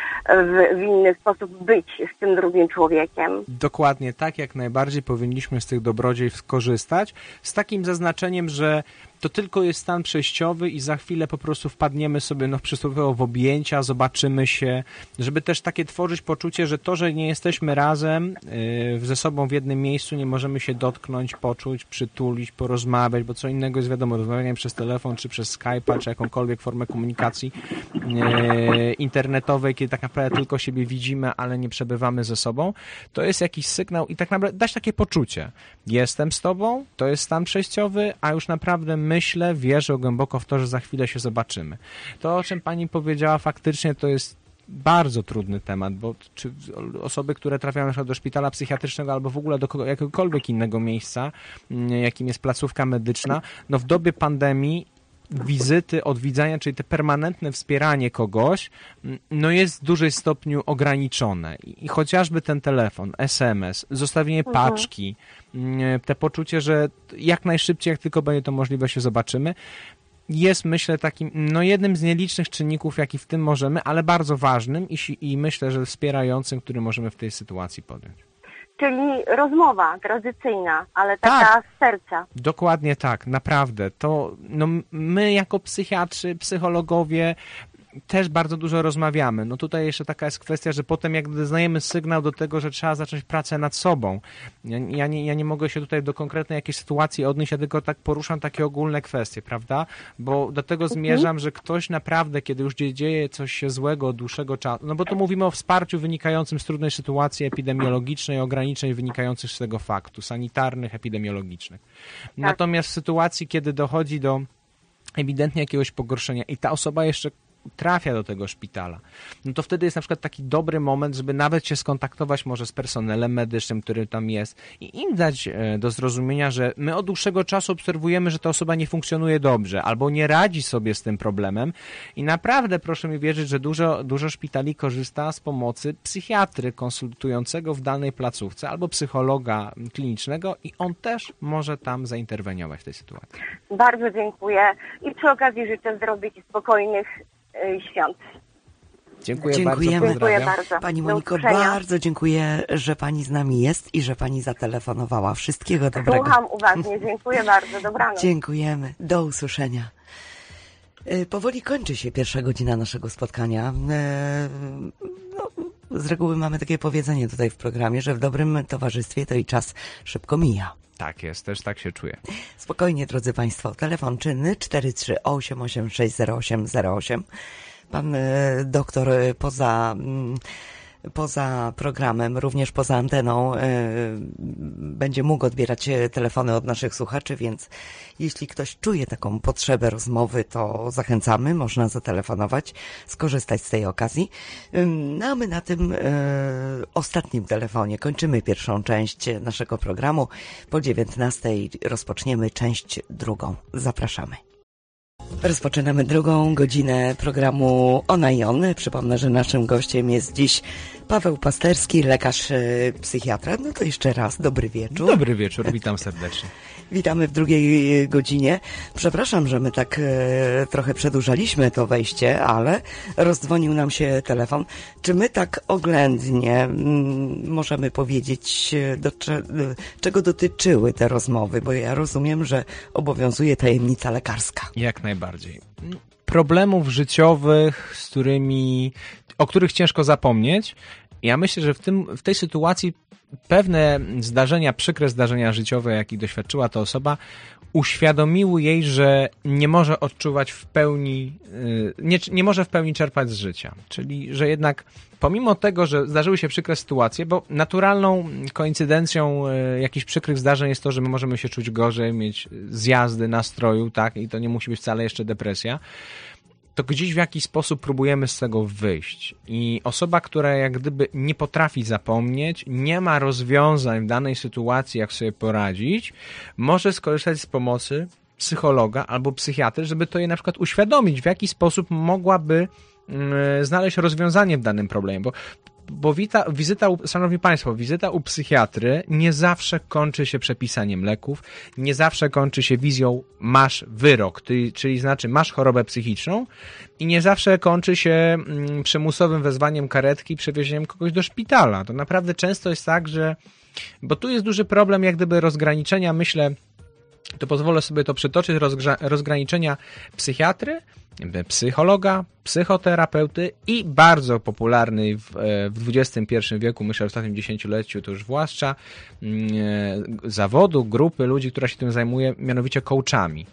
w inny sposób być z tym drugim człowiekiem. Dokładnie tak, jak najbardziej powinniśmy z tych dobrodziejstw skorzystać, z takim zaznaczeniem, że to tylko jest stan przejściowy i za chwilę po prostu wpadniemy sobie przysłowiowo w objęcia, zobaczymy się, żeby też takie tworzyć poczucie, że to, że nie jesteśmy razem ze sobą w jednym miejscu, nie możemy się dotknąć, poczuć, przytulić, porozmawiać, bo co innego jest wiadomo, rozmawianie przez telefon, czy przez Skype'a, czy jakąkolwiek formę komunikacji internetowej, kiedy tak naprawdę tylko siebie widzimy, ale nie przebywamy ze sobą, to jest jakiś sygnał i tak naprawdę dać takie poczucie. Jestem z Tobą, to jest stan przejściowy, a już naprawdę myślę, wierzę głęboko w to, że za chwilę się zobaczymy. To, o czym Pani powiedziała, faktycznie to jest bardzo trudny temat, bo czy osoby, które trafiają na przykład do szpitala psychiatrycznego albo w ogóle do jakiegokolwiek innego miejsca, jakim jest placówka medyczna, no w dobie pandemii wizyty, odwiedzania, czyli te permanentne wspieranie kogoś, no jest w dużym stopniu ograniczone. I chociażby ten telefon, SMS, zostawienie paczki, te poczucie, że jak najszybciej, jak tylko będzie to możliwe, się zobaczymy, jest, myślę, takim jednym z nielicznych czynników, jaki w tym możemy, ale bardzo ważnym i myślę, że wspierającym, który możemy w tej sytuacji podjąć. Czyli rozmowa tradycyjna, ale taka z serca. Dokładnie tak, naprawdę. To my jako psychiatrzy, psychologowie też bardzo dużo rozmawiamy. No tutaj jeszcze taka jest kwestia, że potem jak doznajemy sygnał do tego, że trzeba zacząć pracę nad sobą. Ja nie mogę się tutaj do konkretnej jakiejś sytuacji odnieść, ja tylko tak poruszam takie ogólne kwestie, prawda? Bo do tego zmierzam, że ktoś naprawdę, kiedy już dzieje coś się złego od dłuższego czasu, no bo to mówimy o wsparciu wynikającym z trudnej sytuacji epidemiologicznej, ograniczeń wynikających z tego faktu, sanitarnych, epidemiologicznych. Natomiast w sytuacji, kiedy dochodzi do ewidentnie jakiegoś pogorszenia i ta osoba jeszcze trafia do tego szpitala, no to wtedy jest na przykład taki dobry moment, żeby nawet się skontaktować może z personelem medycznym, który tam jest i im dać do zrozumienia, że my od dłuższego czasu obserwujemy, że ta osoba nie funkcjonuje dobrze albo nie radzi sobie z tym problemem i naprawdę proszę mi wierzyć, że dużo szpitali korzysta z pomocy psychiatry konsultującego w danej placówce albo psychologa klinicznego i on też może tam zainterweniować w tej sytuacji. Bardzo dziękuję i przy okazji życzę zdrowych i spokojnych świąt. Dziękujemy. Dziękuję bardzo. Pani Moniko, bardzo dziękuję, że Pani z nami jest i że Pani zatelefonowała. Wszystkiego dobrego. Słucham uważnie. Dziękuję bardzo. Dobranoc. Dziękujemy. Do usłyszenia. Powoli kończy się pierwsza godzina naszego spotkania. Z reguły mamy takie powiedzenie tutaj w programie, że w dobrym towarzystwie to i czas szybko mija. Tak jest, też tak się czuję. Spokojnie, drodzy Państwo. Telefon czynny 438860808. Pan doktor poza programem, również poza anteną będzie mógł odbierać telefony od naszych słuchaczy, więc jeśli ktoś czuje taką potrzebę rozmowy, to zachęcamy, można zatelefonować, skorzystać z tej okazji. No a my na tym ostatnim telefonie kończymy pierwszą część naszego programu. Po 19:00 rozpoczniemy część drugą. Zapraszamy. Rozpoczynamy drugą godzinę programu Ona i On. Przypomnę, że naszym gościem jest dziś Paweł Pasterski, lekarz psychiatra. No to jeszcze raz, dobry wieczór. Dobry wieczór, witam serdecznie. Witamy w drugiej godzinie. Przepraszam, że my tak trochę przedłużaliśmy to wejście, ale rozdzwonił nam się telefon. Czy my tak oględnie możemy powiedzieć, czego dotyczyły te rozmowy? Bo ja rozumiem, że obowiązuje tajemnica lekarska. Jak najbardziej. Problemów życiowych, o których ciężko zapomnieć. Ja myślę, że w tej sytuacji pewne zdarzenia, przykre zdarzenia życiowe, jakich doświadczyła ta osoba, uświadomiły jej, że nie może odczuwać w pełni, nie może w pełni czerpać z życia. Czyli, że jednak pomimo tego, że zdarzyły się przykre sytuacje, bo naturalną koincydencją jakichś przykrych zdarzeń jest to, że my możemy się czuć gorzej, mieć zjazdy nastroju, tak, i to nie musi być wcale jeszcze depresja, to gdzieś w jakiś sposób próbujemy z tego wyjść. I osoba, która jak gdyby nie potrafi zapomnieć, nie ma rozwiązań w danej sytuacji, jak sobie poradzić, może skorzystać z pomocy psychologa albo psychiatry, żeby to jej na przykład uświadomić, w jaki sposób mogłaby znaleźć rozwiązanie w danym problemie, bo szanowni Państwo, wizyta u psychiatry nie zawsze kończy się przepisaniem leków, nie zawsze kończy się wizją masz wyrok, czyli znaczy masz chorobę psychiczną i nie zawsze kończy się przymusowym wezwaniem karetki i przewiezieniem kogoś do szpitala. To naprawdę często jest tak, bo tu jest duży problem jak gdyby rozgraniczenia, myślę, to pozwolę sobie to przytoczyć, rozgraniczenia psychiatry, psychologa, psychoterapeuty i bardzo popularnej w XXI wieku, myślę w ostatnim dziesięcioleciu to już zwłaszcza, zawodu, grupy ludzi, która się tym zajmuje, mianowicie coachami.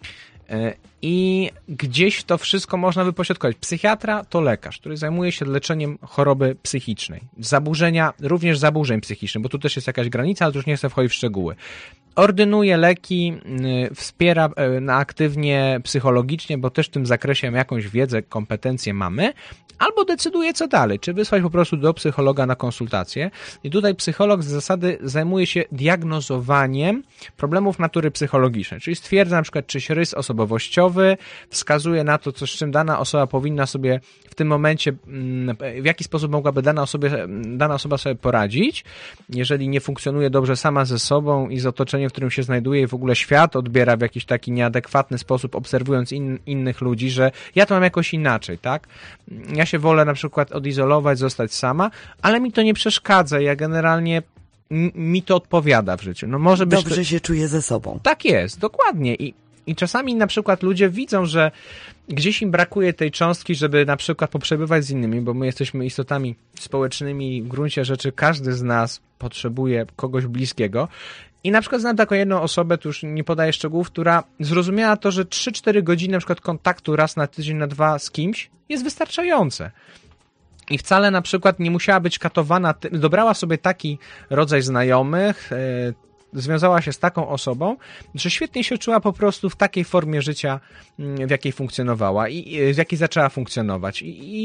I gdzieś to wszystko można wypośrodkować. Psychiatra to lekarz, który zajmuje się leczeniem choroby psychicznej, również zaburzeń psychicznych, bo tu też jest jakaś granica, ale już nie chcę wchodzić w szczegóły. Ordynuje leki, wspiera aktywnie psychologicznie, bo też w tym zakresie jakąś wiedzę, kompetencje mamy, albo decyduje co dalej, czy wysłać po prostu do psychologa na konsultację. I tutaj psycholog z zasady zajmuje się diagnozowaniem problemów natury psychologicznej, czyli stwierdza na przykład czyś rys osobowościowy, wskazuje na to, z czym dana osoba powinna sobie w tym momencie, w jaki sposób mogłaby dana osoba sobie poradzić, jeżeli nie funkcjonuje dobrze sama ze sobą i z otoczeniem, w którym się znajduje i w ogóle świat odbiera w jakiś taki nieadekwatny sposób, obserwując innych ludzi, że ja to mam jakoś inaczej, tak? Ja się wolę na przykład odizolować, zostać sama, ale mi to nie przeszkadza, ja generalnie mi to odpowiada w życiu. No może być dobrze się czuję ze sobą. Tak jest, dokładnie. I czasami na przykład ludzie widzą, że gdzieś im brakuje tej cząstki, żeby na przykład poprzebywać z innymi, bo my jesteśmy istotami społecznymi i w gruncie rzeczy każdy z nas potrzebuje kogoś bliskiego. I na przykład znam taką jedną osobę, tu już nie podaję szczegółów, która zrozumiała to, że 3-4 godziny na przykład kontaktu raz na tydzień, na dwa z kimś jest wystarczające. I wcale na przykład nie musiała być katowana, dobrała sobie taki rodzaj znajomych, związała się z taką osobą, że świetnie się czuła po prostu w takiej formie życia, w jakiej funkcjonowała i w jakiej zaczęła funkcjonować.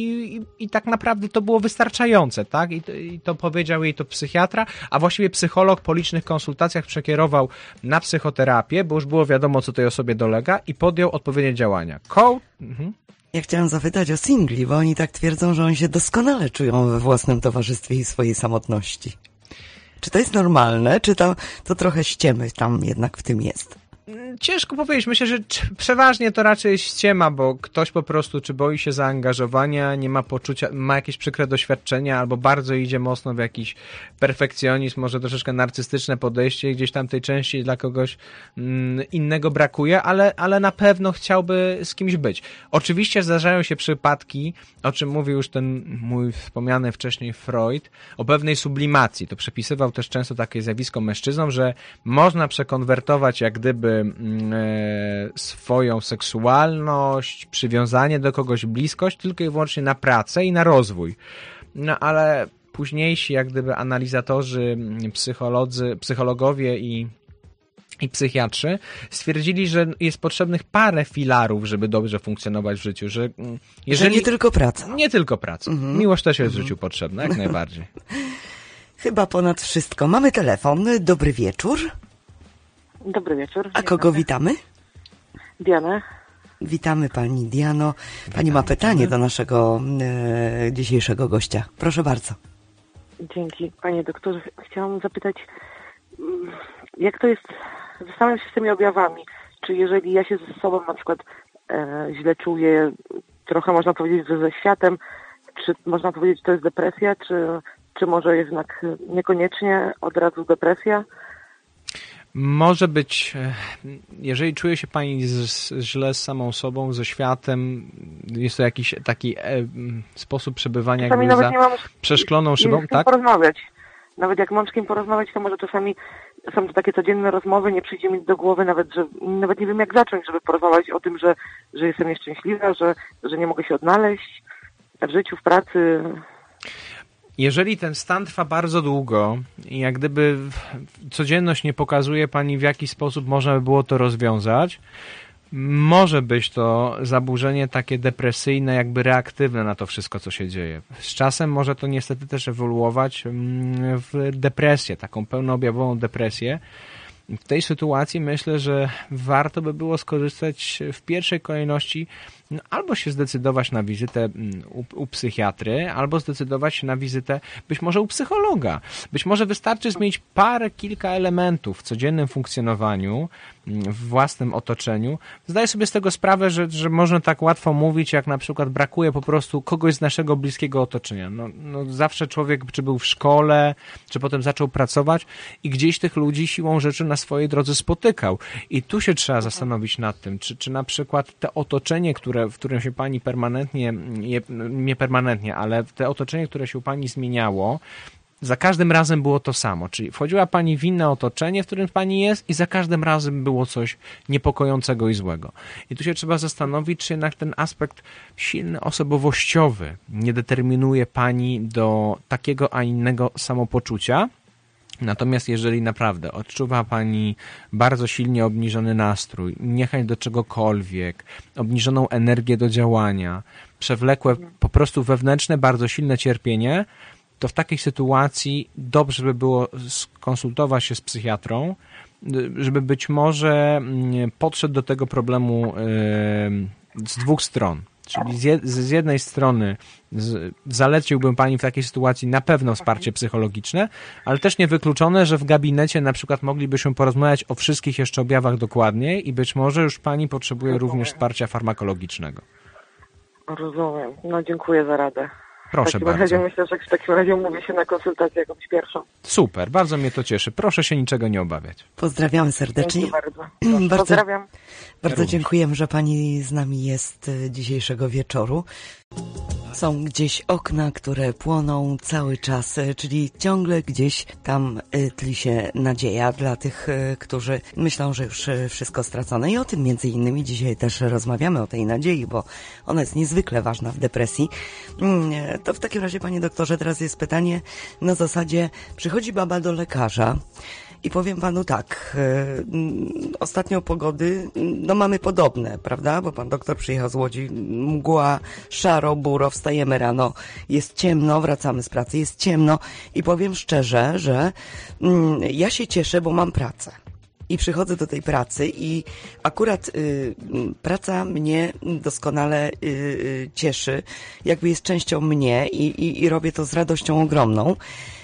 I tak naprawdę to było wystarczające, tak? I to powiedział jej to psychiatra, a właściwie psycholog po licznych konsultacjach przekierował na psychoterapię, bo już było wiadomo, co tej osobie dolega i podjął odpowiednie działania. Ja chciałam zapytać o singli, bo oni tak twierdzą, że oni się doskonale czują we własnym towarzystwie i swojej samotności. Czy to jest normalne, czy to trochę ściemy tam jednak w tym jest? Ciężko powiedzieć. Myślę, że przeważnie to raczej ściema, bo ktoś po prostu czy boi się zaangażowania, nie ma poczucia, ma jakieś przykre doświadczenia albo bardzo idzie mocno w jakiś perfekcjonizm, może troszeczkę narcystyczne podejście, gdzieś tam tej części dla kogoś innego brakuje, ale na pewno chciałby z kimś być. Oczywiście zdarzają się przypadki, o czym mówił już ten mój wspomniany wcześniej Freud, o pewnej sublimacji. To przypisywał też często takie zjawisko mężczyznom, że można przekonwertować jak gdyby swoją seksualność, przywiązanie do kogoś, bliskość tylko i wyłącznie na pracę i na rozwój. No ale późniejsi jak gdyby analizatorzy, psychologowie i psychiatrzy stwierdzili, że jest potrzebnych parę filarów, żeby dobrze funkcjonować w życiu, że jeżeli... Że nie tylko praca. Nie tylko praca. Miłość też jest w życiu potrzebna, jak najbardziej. Chyba ponad wszystko. Mamy telefon. Dobry wieczór. Dobry wieczór. A kogo witamy? Dianę. Witamy pani Diano. Pani ma pytanie do naszego dzisiejszego gościa. Proszę bardzo. Dzięki. Panie doktorze, chciałam zapytać, jak to jest, zastanawiam się z tymi objawami. Czy jeżeli ja się ze sobą na przykład źle czuję, trochę można powiedzieć, że ze światem, czy można powiedzieć, że to jest depresja, czy może jednak niekoniecznie od razu depresja? Może być, jeżeli czuje się pani źle z samą sobą, ze światem, jest to jakiś taki sposób przebywania Czasami jakby nawet nie mam przeszkloną szybą, z kim tak? porozmawiać. Nawet jak mam z kim porozmawiać, to może czasami są to takie codzienne rozmowy, nie przyjdzie mi do głowy nawet nie wiem jak zacząć, żeby porozmawiać o tym, że jestem nieszczęśliwa, że nie mogę się odnaleźć w życiu, w pracy. Jeżeli ten stan trwa bardzo długo i jak gdyby codzienność nie pokazuje pani, w jaki sposób można by było to rozwiązać, może być to zaburzenie takie depresyjne, jakby reaktywne na to wszystko, co się dzieje. Z czasem może to niestety też ewoluować w depresję, taką pełnoobjawową depresję. W tej sytuacji myślę, że warto by było skorzystać w pierwszej kolejności, albo się zdecydować na wizytę u psychiatry, albo zdecydować się na wizytę być może u psychologa. Być może wystarczy zmienić kilka elementów w codziennym funkcjonowaniu, w własnym otoczeniu. Zdaję sobie z tego sprawę, że można tak łatwo mówić, jak na przykład brakuje po prostu kogoś z naszego bliskiego otoczenia. No zawsze człowiek, czy był w szkole, czy potem zaczął pracować i gdzieś tych ludzi siłą rzeczy na swojej drodze spotykał. I tu się trzeba zastanowić nad tym, czy na przykład te otoczenie, w którym się pani permanentnie, nie permanentnie, ale te otoczenie, które się u pani zmieniało, za każdym razem było to samo, czyli wchodziła pani w inne otoczenie, w którym pani jest i za każdym razem było coś niepokojącego i złego. I tu się trzeba zastanowić, czy jednak ten aspekt silny osobowościowy nie determinuje pani do takiego, a innego samopoczucia. Natomiast jeżeli naprawdę odczuwa pani bardzo silnie obniżony nastrój, niechęć do czegokolwiek, obniżoną energię do działania, przewlekłe po prostu wewnętrzne, bardzo silne cierpienie, to w takiej sytuacji dobrze by było skonsultować się z psychiatrą, żeby być może podszedł do tego problemu z dwóch stron. Czyli z jednej strony zaleciłbym pani w takiej sytuacji na pewno wsparcie psychologiczne, ale też niewykluczone, że w gabinecie na przykład moglibyśmy porozmawiać o wszystkich jeszcze objawach dokładniej i być może już pani potrzebuje również wsparcia farmakologicznego. Rozumiem. No dziękuję za radę. Proszę bardzo. Myślę, że w takim razie umówię się na konsultację jakąś pierwszą. Super, bardzo mnie to cieszy. Proszę się niczego nie obawiać. Pozdrawiamy serdecznie. Dzięki bardzo. Pozdrawiam. Bardzo dziękujemy, że pani z nami jest dzisiejszego wieczoru. Są gdzieś okna, które płoną cały czas, czyli ciągle gdzieś tam tli się nadzieja dla tych, którzy myślą, że już wszystko stracone. I o tym między innymi dzisiaj też rozmawiamy, o tej nadziei, bo ona jest niezwykle ważna w depresji. To w takim razie, panie doktorze, teraz jest pytanie na zasadzie, przychodzi baba do lekarza i powiem panu tak, ostatnio pogody, no mamy podobne, prawda? Bo pan doktor przyjechał z Łodzi, mgła, szaro, buro, wstajemy rano, jest ciemno, wracamy z pracy, jest ciemno i powiem szczerze, że ja się cieszę, bo mam pracę. I przychodzę do tej pracy i akurat praca mnie doskonale cieszy, jakby jest częścią mnie i robię to z radością ogromną.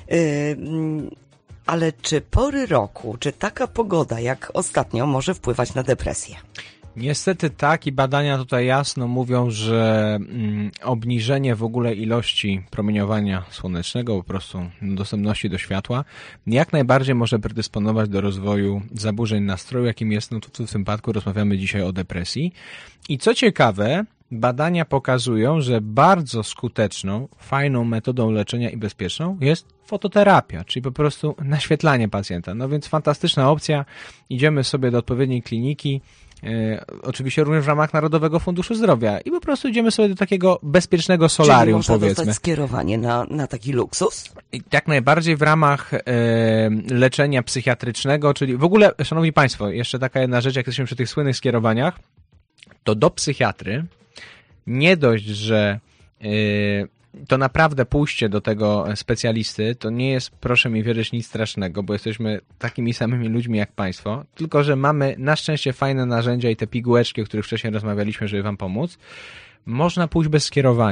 Ale czy pory roku, czy taka pogoda jak ostatnio może wpływać na depresję? Niestety tak i badania tutaj jasno mówią, że obniżenie w ogóle ilości promieniowania słonecznego, po prostu dostępności do światła, jak najbardziej może predysponować do rozwoju zaburzeń nastroju, jakim jest, no to w tym przypadku rozmawiamy dzisiaj o depresji. I co ciekawe, badania pokazują, że bardzo skuteczną, fajną metodą leczenia i bezpieczną jest fototerapia, czyli po prostu naświetlanie pacjenta. No więc fantastyczna opcja, idziemy sobie do odpowiedniej kliniki, oczywiście również w ramach Narodowego Funduszu Zdrowia i po prostu idziemy sobie do takiego bezpiecznego solarium, czyli można powiedzmy. dostać skierowanie na taki luksus? Jak najbardziej w ramach leczenia psychiatrycznego, czyli w ogóle, szanowni państwo, jeszcze taka jedna rzecz, jak jesteśmy przy tych słynnych skierowaniach, to do psychiatry nie dość, że to naprawdę pójście do tego specjalisty to nie jest, proszę mi wierzyć, nic strasznego, bo jesteśmy takimi samymi ludźmi jak państwo, tylko że mamy na szczęście fajne narzędzia i te pigułeczki, o których wcześniej rozmawialiśmy, żeby wam pomóc. Można pójść bez skierowania.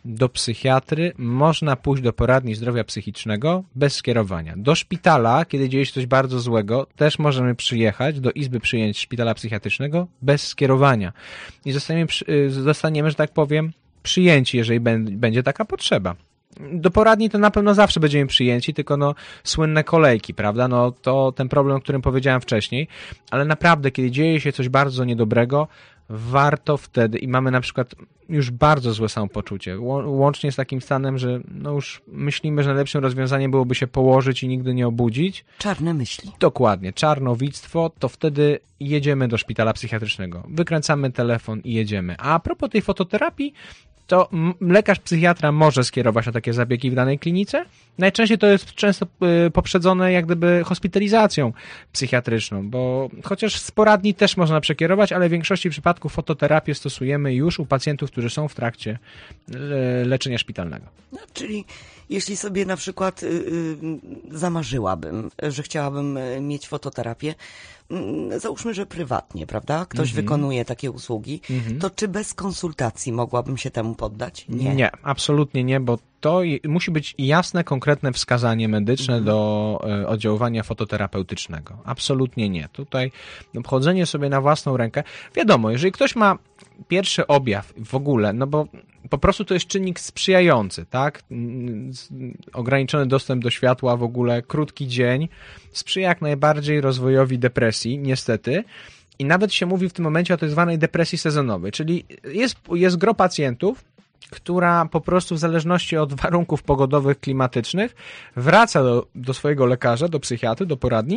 do psychiatry można pójść do poradni zdrowia psychicznego bez skierowania. Do szpitala, kiedy dzieje się coś bardzo złego, też możemy przyjechać do izby przyjęć szpitala psychiatrycznego bez skierowania. I zostaniemy, że tak powiem, przyjęci, jeżeli będzie taka potrzeba. Do poradni to na pewno zawsze będziemy przyjęci, tylko słynne kolejki, prawda? To ten problem, o którym powiedziałem wcześniej, ale naprawdę, kiedy dzieje się coś bardzo niedobrego, warto wtedy i mamy na przykład już bardzo złe samopoczucie, łącznie z takim stanem, że już myślimy, że najlepszym rozwiązaniem byłoby się położyć i nigdy nie obudzić. Czarne myśli. Dokładnie, czarnowictwo, to wtedy jedziemy do szpitala psychiatrycznego. Wykręcamy telefon i jedziemy. A propos tej fototerapii, to lekarz psychiatra może skierować na takie zabiegi w danej klinice. Najczęściej to jest często poprzedzone jak gdyby hospitalizacją psychiatryczną, bo chociaż z poradni też można przekierować, ale w większości przypadków fototerapię stosujemy już u pacjentów, którzy są w trakcie leczenia szpitalnego. No, czyli jeśli sobie na przykład zamarzyłabym, że chciałabym mieć fototerapię, załóżmy, że prywatnie, prawda? Ktoś wykonuje takie usługi, to czy bez konsultacji mogłabym się temu poddać? Nie, absolutnie nie, bo to musi być jasne, konkretne wskazanie medyczne do oddziaływania fototerapeutycznego. Absolutnie nie. Tutaj wchodzenie sobie na własną rękę. Wiadomo, jeżeli ktoś ma pierwszy objaw w ogóle, bo po prostu to jest czynnik sprzyjający, tak? Ograniczony dostęp do światła, w ogóle krótki dzień sprzyja jak najbardziej rozwojowi depresji, niestety. I nawet się mówi w tym momencie o tak zwanej depresji sezonowej, czyli jest gro pacjentów, która po prostu w zależności od warunków pogodowych, klimatycznych wraca do swojego lekarza, do psychiatry, do poradni,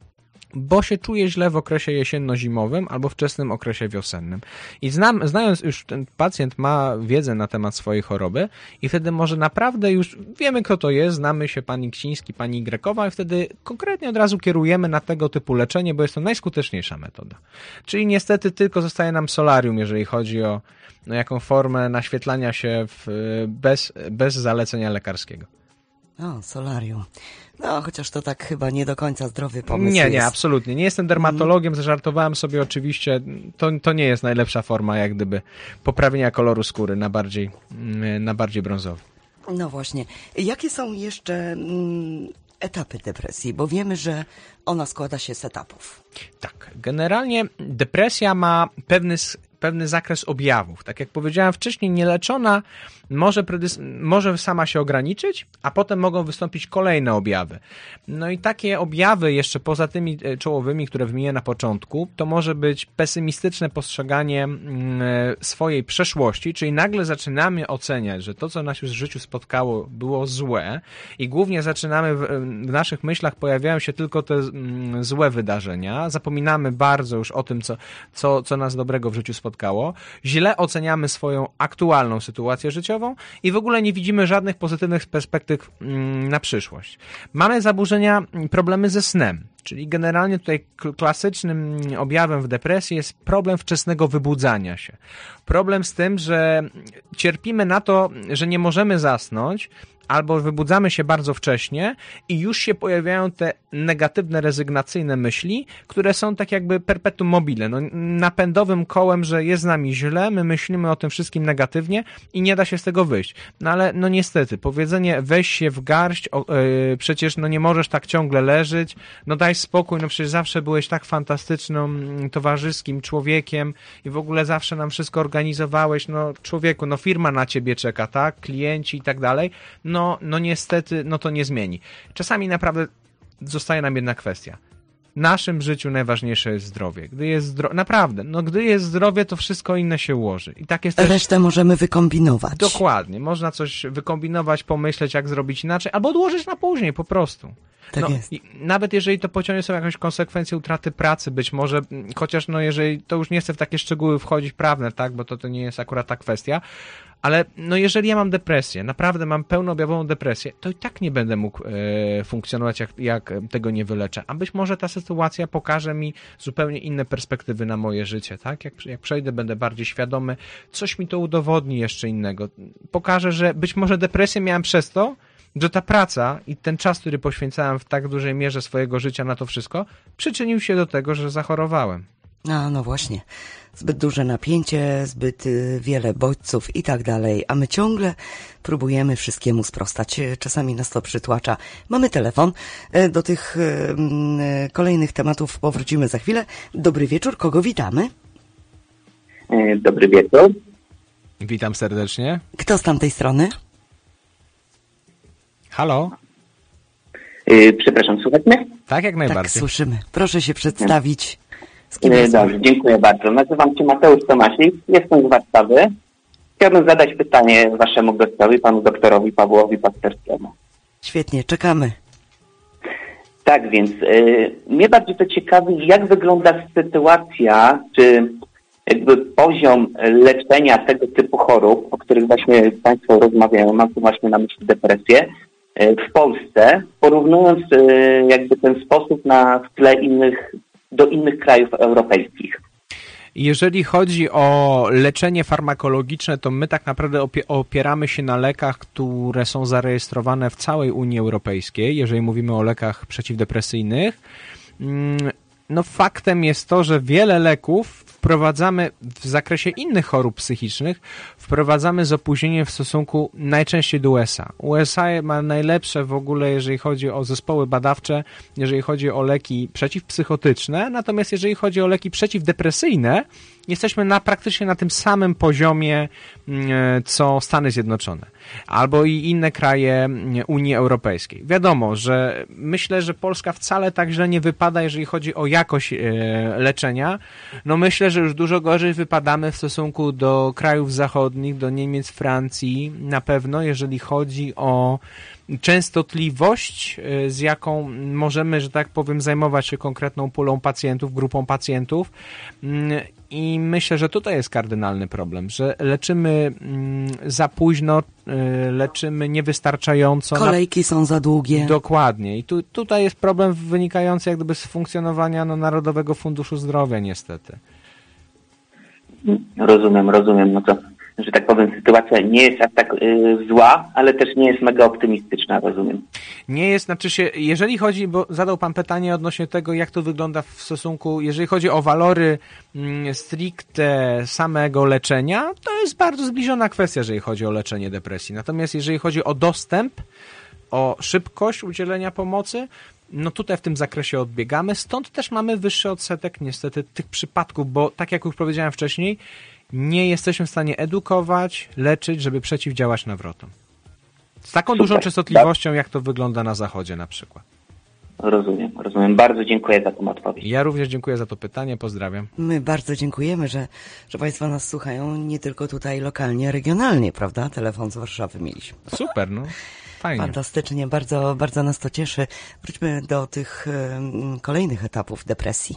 bo się czuje źle w okresie jesienno-zimowym albo wczesnym okresie wiosennym. I znając już, ten pacjent ma wiedzę na temat swojej choroby i wtedy może naprawdę już wiemy, kto to jest, znamy się pani Ksiński, pani Grekowa i wtedy konkretnie od razu kierujemy na tego typu leczenie, bo jest to najskuteczniejsza metoda. Czyli niestety tylko zostaje nam solarium, jeżeli chodzi o jaką formę naświetlania się bez zalecenia lekarskiego. O, solarium. Chociaż to tak chyba nie do końca zdrowy pomysł jest. Nie, absolutnie. Nie jestem dermatologiem, zażartowałem sobie oczywiście. To nie jest najlepsza forma jak gdyby poprawienia koloru skóry na bardziej brązowy. No właśnie. Jakie są jeszcze etapy depresji? Bo wiemy, że ona składa się z etapów. Tak. Generalnie depresja ma pewny zakres objawów. Tak jak powiedziałem wcześniej, nieleczona może sama się ograniczyć, a potem mogą wystąpić kolejne objawy. No i takie objawy jeszcze poza tymi czołowymi, które wymienię na początku, to może być pesymistyczne postrzeganie swojej przeszłości, czyli nagle zaczynamy oceniać, że to, co nas już w życiu spotkało, było złe i głównie zaczynamy w naszych myślach pojawiają się tylko te złe wydarzenia, zapominamy bardzo już o tym, co nas dobrego w życiu spotkało, źle oceniamy swoją aktualną sytuację życiową i w ogóle nie widzimy żadnych pozytywnych perspektyw na przyszłość. Mamy zaburzenia, problemy ze snem, czyli generalnie tutaj klasycznym objawem w depresji jest problem wczesnego wybudzania się. Problem z tym, że cierpimy na to, że nie możemy zasnąć, albo wybudzamy się bardzo wcześnie i już się pojawiają te negatywne, rezygnacyjne myśli, które są tak jakby perpetuum mobile, napędowym kołem, że jest z nami źle, my myślimy o tym wszystkim negatywnie i nie da się z tego wyjść. Ale niestety, powiedzenie weź się w garść, przecież nie możesz tak ciągle leżeć, daj spokój, przecież zawsze byłeś tak fantastycznym, towarzyskim człowiekiem i w ogóle zawsze nam wszystko organizowałeś, człowieku, firma na ciebie czeka, tak, klienci i tak dalej, niestety, to nie zmieni. Czasami naprawdę zostaje nam jedna kwestia. W naszym życiu najważniejsze jest zdrowie. Gdy jest gdy jest zdrowie, to wszystko inne się ułoży. I tak jest też... Resztę możemy wykombinować. Dokładnie. Można coś wykombinować, pomyśleć, jak zrobić inaczej, albo odłożyć na później po prostu. Tak jest. Nawet jeżeli to pociągnie sobie jakąś konsekwencję utraty pracy, być może, chociaż jeżeli, to już nie chcę w takie szczegóły wchodzić prawne, tak, bo to nie jest akurat ta kwestia, ale jeżeli ja mam depresję, naprawdę mam pełnoobjawową depresję, to i tak nie będę mógł funkcjonować, jak tego nie wyleczę. A być może ta sytuacja pokaże mi zupełnie inne perspektywy na moje życie, tak? Jak przejdę, będę bardziej świadomy, coś mi to udowodni jeszcze innego. Pokaże, że być może depresję miałem przez to, że ta praca i ten czas, który poświęcałem w tak dużej mierze swojego życia na to wszystko, przyczynił się do tego, że zachorowałem. No właśnie. Zbyt duże napięcie, zbyt wiele bodźców i tak dalej, a my ciągle próbujemy wszystkiemu sprostać. Czasami nas to przytłacza. Mamy telefon. Do tych kolejnych tematów powrócimy za chwilę. Dobry wieczór. Kogo witamy? Dobry wieczór. Witam serdecznie. Kto z tamtej strony? Halo? Przepraszam, słuchać mnie? Tak, jak Tak, najbardziej. słyszymy. Proszę się przedstawić. Z kim jest? Dobrze, dziękuję bardzo. Nazywam się Mateusz Tomasik, jestem z Warszawy. Chciałbym zadać pytanie waszemu gościowi, panu doktorowi Pawłowi Pasterskiemu. Świetnie, czekamy. Tak więc, mnie bardziej to ciekawi, jak wygląda sytuacja, czy jakby poziom leczenia tego typu chorób, o których właśnie państwo rozmawiają, mam tu właśnie na myśli depresję, w Polsce, porównując jakby ten sposób na tle do innych krajów europejskich. Jeżeli chodzi o leczenie farmakologiczne, to my tak naprawdę opieramy się na lekach, które są zarejestrowane w całej Unii Europejskiej, jeżeli mówimy o lekach przeciwdepresyjnych. No faktem jest to, że wiele leków wprowadzamy w zakresie innych chorób psychicznych, wprowadzamy z opóźnieniem w stosunku najczęściej do USA. USA ma najlepsze w ogóle, jeżeli chodzi o zespoły badawcze, jeżeli chodzi o leki przeciwpsychotyczne, natomiast jeżeli chodzi o leki przeciwdepresyjne, jesteśmy praktycznie na tym samym poziomie, co Stany Zjednoczone, albo i inne kraje Unii Europejskiej. Wiadomo, że myślę, że Polska wcale tak źle nie wypada, jeżeli chodzi o jakość leczenia. No myślę, że już dużo gorzej wypadamy w stosunku do krajów zachodnich, do Niemiec, Francji, na pewno, jeżeli chodzi o częstotliwość, z jaką możemy, że tak powiem, zajmować się konkretną pulą pacjentów, grupą pacjentów. I myślę, że tutaj jest kardynalny problem, że leczymy za późno, leczymy niewystarczająco. Kolejki są za długie. Dokładnie. I tutaj jest problem wynikający jak gdyby z funkcjonowania Narodowego Funduszu Zdrowia niestety. Rozumiem. No to, że tak powiem, sytuacja nie jest aż tak zła, ale też nie jest mega optymistyczna, rozumiem. Nie jest, znaczy się, jeżeli chodzi, bo zadał pan pytanie odnośnie tego, jak to wygląda w stosunku, jeżeli chodzi o walory stricte samego leczenia, to jest bardzo zbliżona kwestia, jeżeli chodzi o leczenie depresji. Natomiast jeżeli chodzi o dostęp, o szybkość udzielenia pomocy, no tutaj w tym zakresie odbiegamy, stąd też mamy wyższy odsetek niestety tych przypadków, bo tak jak już powiedziałem wcześniej, nie jesteśmy w stanie edukować, leczyć, żeby przeciwdziałać nawrotom. Z taką dużą częstotliwością, jak to wygląda na Zachodzie na przykład. Rozumiem. Bardzo dziękuję za tę odpowiedź. Ja również dziękuję za to pytanie, pozdrawiam. My bardzo dziękujemy, że Państwo nas słuchają nie tylko tutaj lokalnie, regionalnie, prawda? Telefon z Warszawy mieliśmy. Super, no. Fajnie. Fantastycznie, bardzo, bardzo nas to cieszy. Wróćmy do tych kolejnych etapów depresji.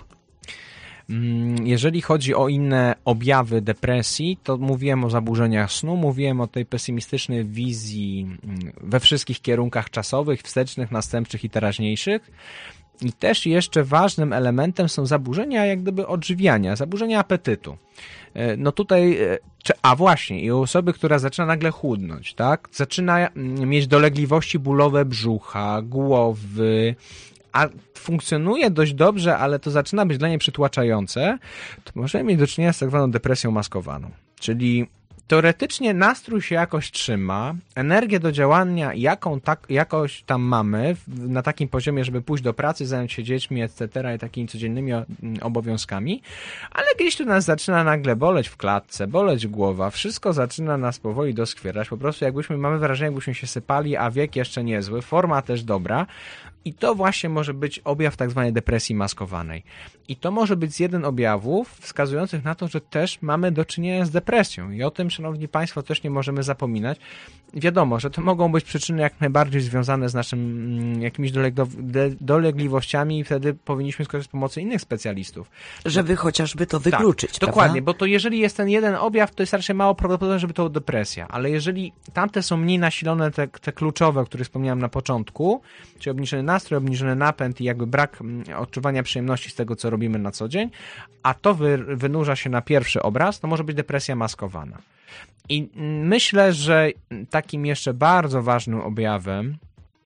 Jeżeli chodzi o inne objawy depresji, to mówiłem o zaburzeniach snu, mówiłem o tej pesymistycznej wizji we wszystkich kierunkach czasowych, wstecznych, następczych i teraźniejszych. I też jeszcze ważnym elementem są zaburzenia jak gdyby odżywiania, zaburzenia apetytu. No tutaj, właśnie, i u osoby, która zaczyna nagle chudnąć, tak? Zaczyna mieć dolegliwości bólowe brzucha, głowy, a funkcjonuje dość dobrze, ale to zaczyna być dla niej przytłaczające, to możemy mieć do czynienia z tak zwaną depresją maskowaną. Czyli teoretycznie nastrój się jakoś trzyma, energię do działania jakoś tam mamy na takim poziomie, żeby pójść do pracy, zająć się dziećmi, etc. i takimi codziennymi obowiązkami, ale gdzieś tu nas zaczyna nagle boleć w klatce, boleć głowa, wszystko zaczyna nas powoli doskwierać, po prostu mamy wrażenie, jakbyśmy się sypali, a wiek jeszcze niezły, forma też dobra. I to właśnie może być objaw tak zwanej depresji maskowanej. I to może być jeden objawów wskazujących na to, że też mamy do czynienia z depresją. I o tym, szanowni państwo, też nie możemy zapominać. Wiadomo, że to mogą być przyczyny jak najbardziej związane z naszymi jakimiś dolegliwościami i wtedy powinniśmy skorzystać z pomocy innych specjalistów. Żeby chociażby to wykluczyć, tak, prawda? Dokładnie, bo to jeżeli jest ten jeden objaw, to jest raczej mało prawdopodobne, żeby to depresja. Ale jeżeli tamte są mniej nasilone, te kluczowe, o których wspomniałem na początku, czyli obniżony nastrój, obniżony napęd i jakby brak odczuwania przyjemności z tego, co robimy na co dzień, a to wynurza się na pierwszy obraz, to może być depresja maskowana. I myślę, że takim jeszcze bardzo ważnym objawem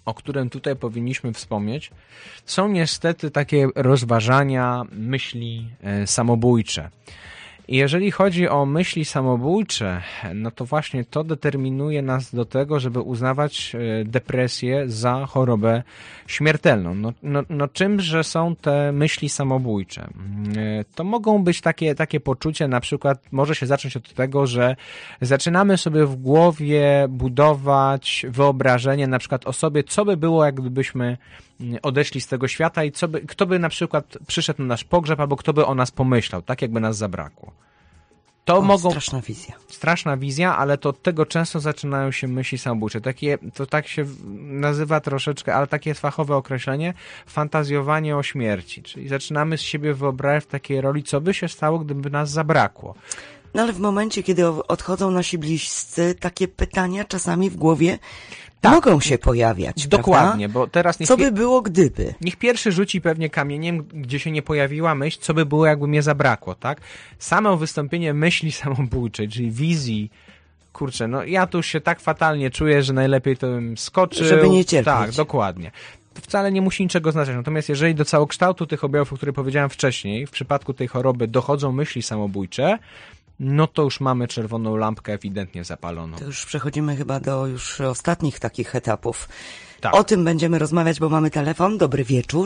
o którym tutaj powinniśmy wspomnieć, są niestety takie rozważania myśli samobójcze. I jeżeli chodzi o myśli samobójcze, no to właśnie to determinuje nas do tego, żeby uznawać depresję za chorobę śmiertelną. No czymże są te myśli samobójcze? To mogą być takie poczucie, na przykład może się zacząć od tego, że zaczynamy sobie w głowie budować wyobrażenie na przykład o sobie, co by było, jak gdybyśmy odeszli z tego świata i kto by na przykład przyszedł na nasz pogrzeb, albo kto by o nas pomyślał, tak jakby nas zabrakło. Straszna wizja. Straszna wizja, ale to od tego często zaczynają się myśli samobójcze. To tak się nazywa troszeczkę, ale takie jest fachowe określenie, fantazjowanie o śmierci. Czyli zaczynamy z siebie wyobrażać w takiej roli, co by się stało, gdyby nas zabrakło. No ale w momencie, kiedy odchodzą nasi bliscy, takie pytania czasami w głowie mogą się pojawiać. Dokładnie, prawda? bo teraz co by było, gdyby? Niech pierwszy rzuci pewnie kamieniem, gdzie się nie pojawiła myśl, co by było, jakby mnie zabrakło, tak? Samo wystąpienie myśli samobójczej, czyli wizji, kurczę, no ja tu się tak fatalnie czuję, że najlepiej to bym skoczył. Żeby nie cierpieć. Tak, dokładnie. To wcale nie musi niczego znaczyć. Natomiast jeżeli do całokształtu tych objawów, o których powiedziałem wcześniej, w przypadku tej choroby dochodzą myśli samobójcze, no to już mamy czerwoną lampkę ewidentnie zapaloną. To już przechodzimy chyba do już ostatnich takich etapów. Tak. O tym będziemy rozmawiać, bo mamy telefon. Dobry wieczór.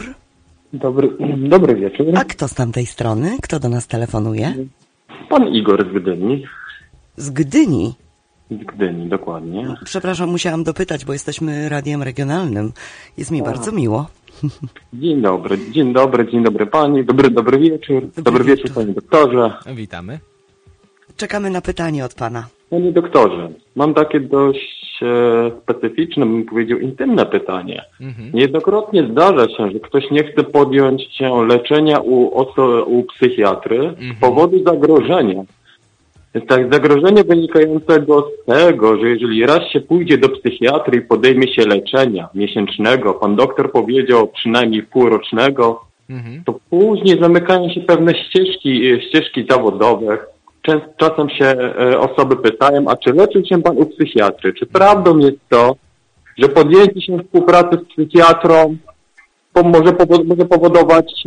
Dobry wieczór. A kto z tamtej strony? Kto do nas telefonuje? Pan Igor z Gdyni. Z Gdyni? Z Gdyni, dokładnie. Przepraszam, musiałam dopytać, bo jesteśmy radiem regionalnym. Jest mi bardzo miło. Dzień dobry pani. Dobry wieczór. Dobry wieczór, panie doktorze. Witamy. Czekamy na pytanie od pana. Panie doktorze, mam takie dość specyficzne, bym powiedział, intymne pytanie. Niejednokrotnie zdarza się, że ktoś nie chce podjąć się leczenia u psychiatry z powodu zagrożenia. Jest tak, zagrożenie wynikającego z tego, że jeżeli raz się pójdzie do psychiatry i podejmie się leczenia miesięcznego, pan doktor powiedział przynajmniej półrocznego, to później zamykają się pewne ścieżki zawodowe. Czasem się osoby pytają, a czy leczył się pan u psychiatry? Czy prawdą jest to, że podjęcie się współpracy z psychiatrą może powodować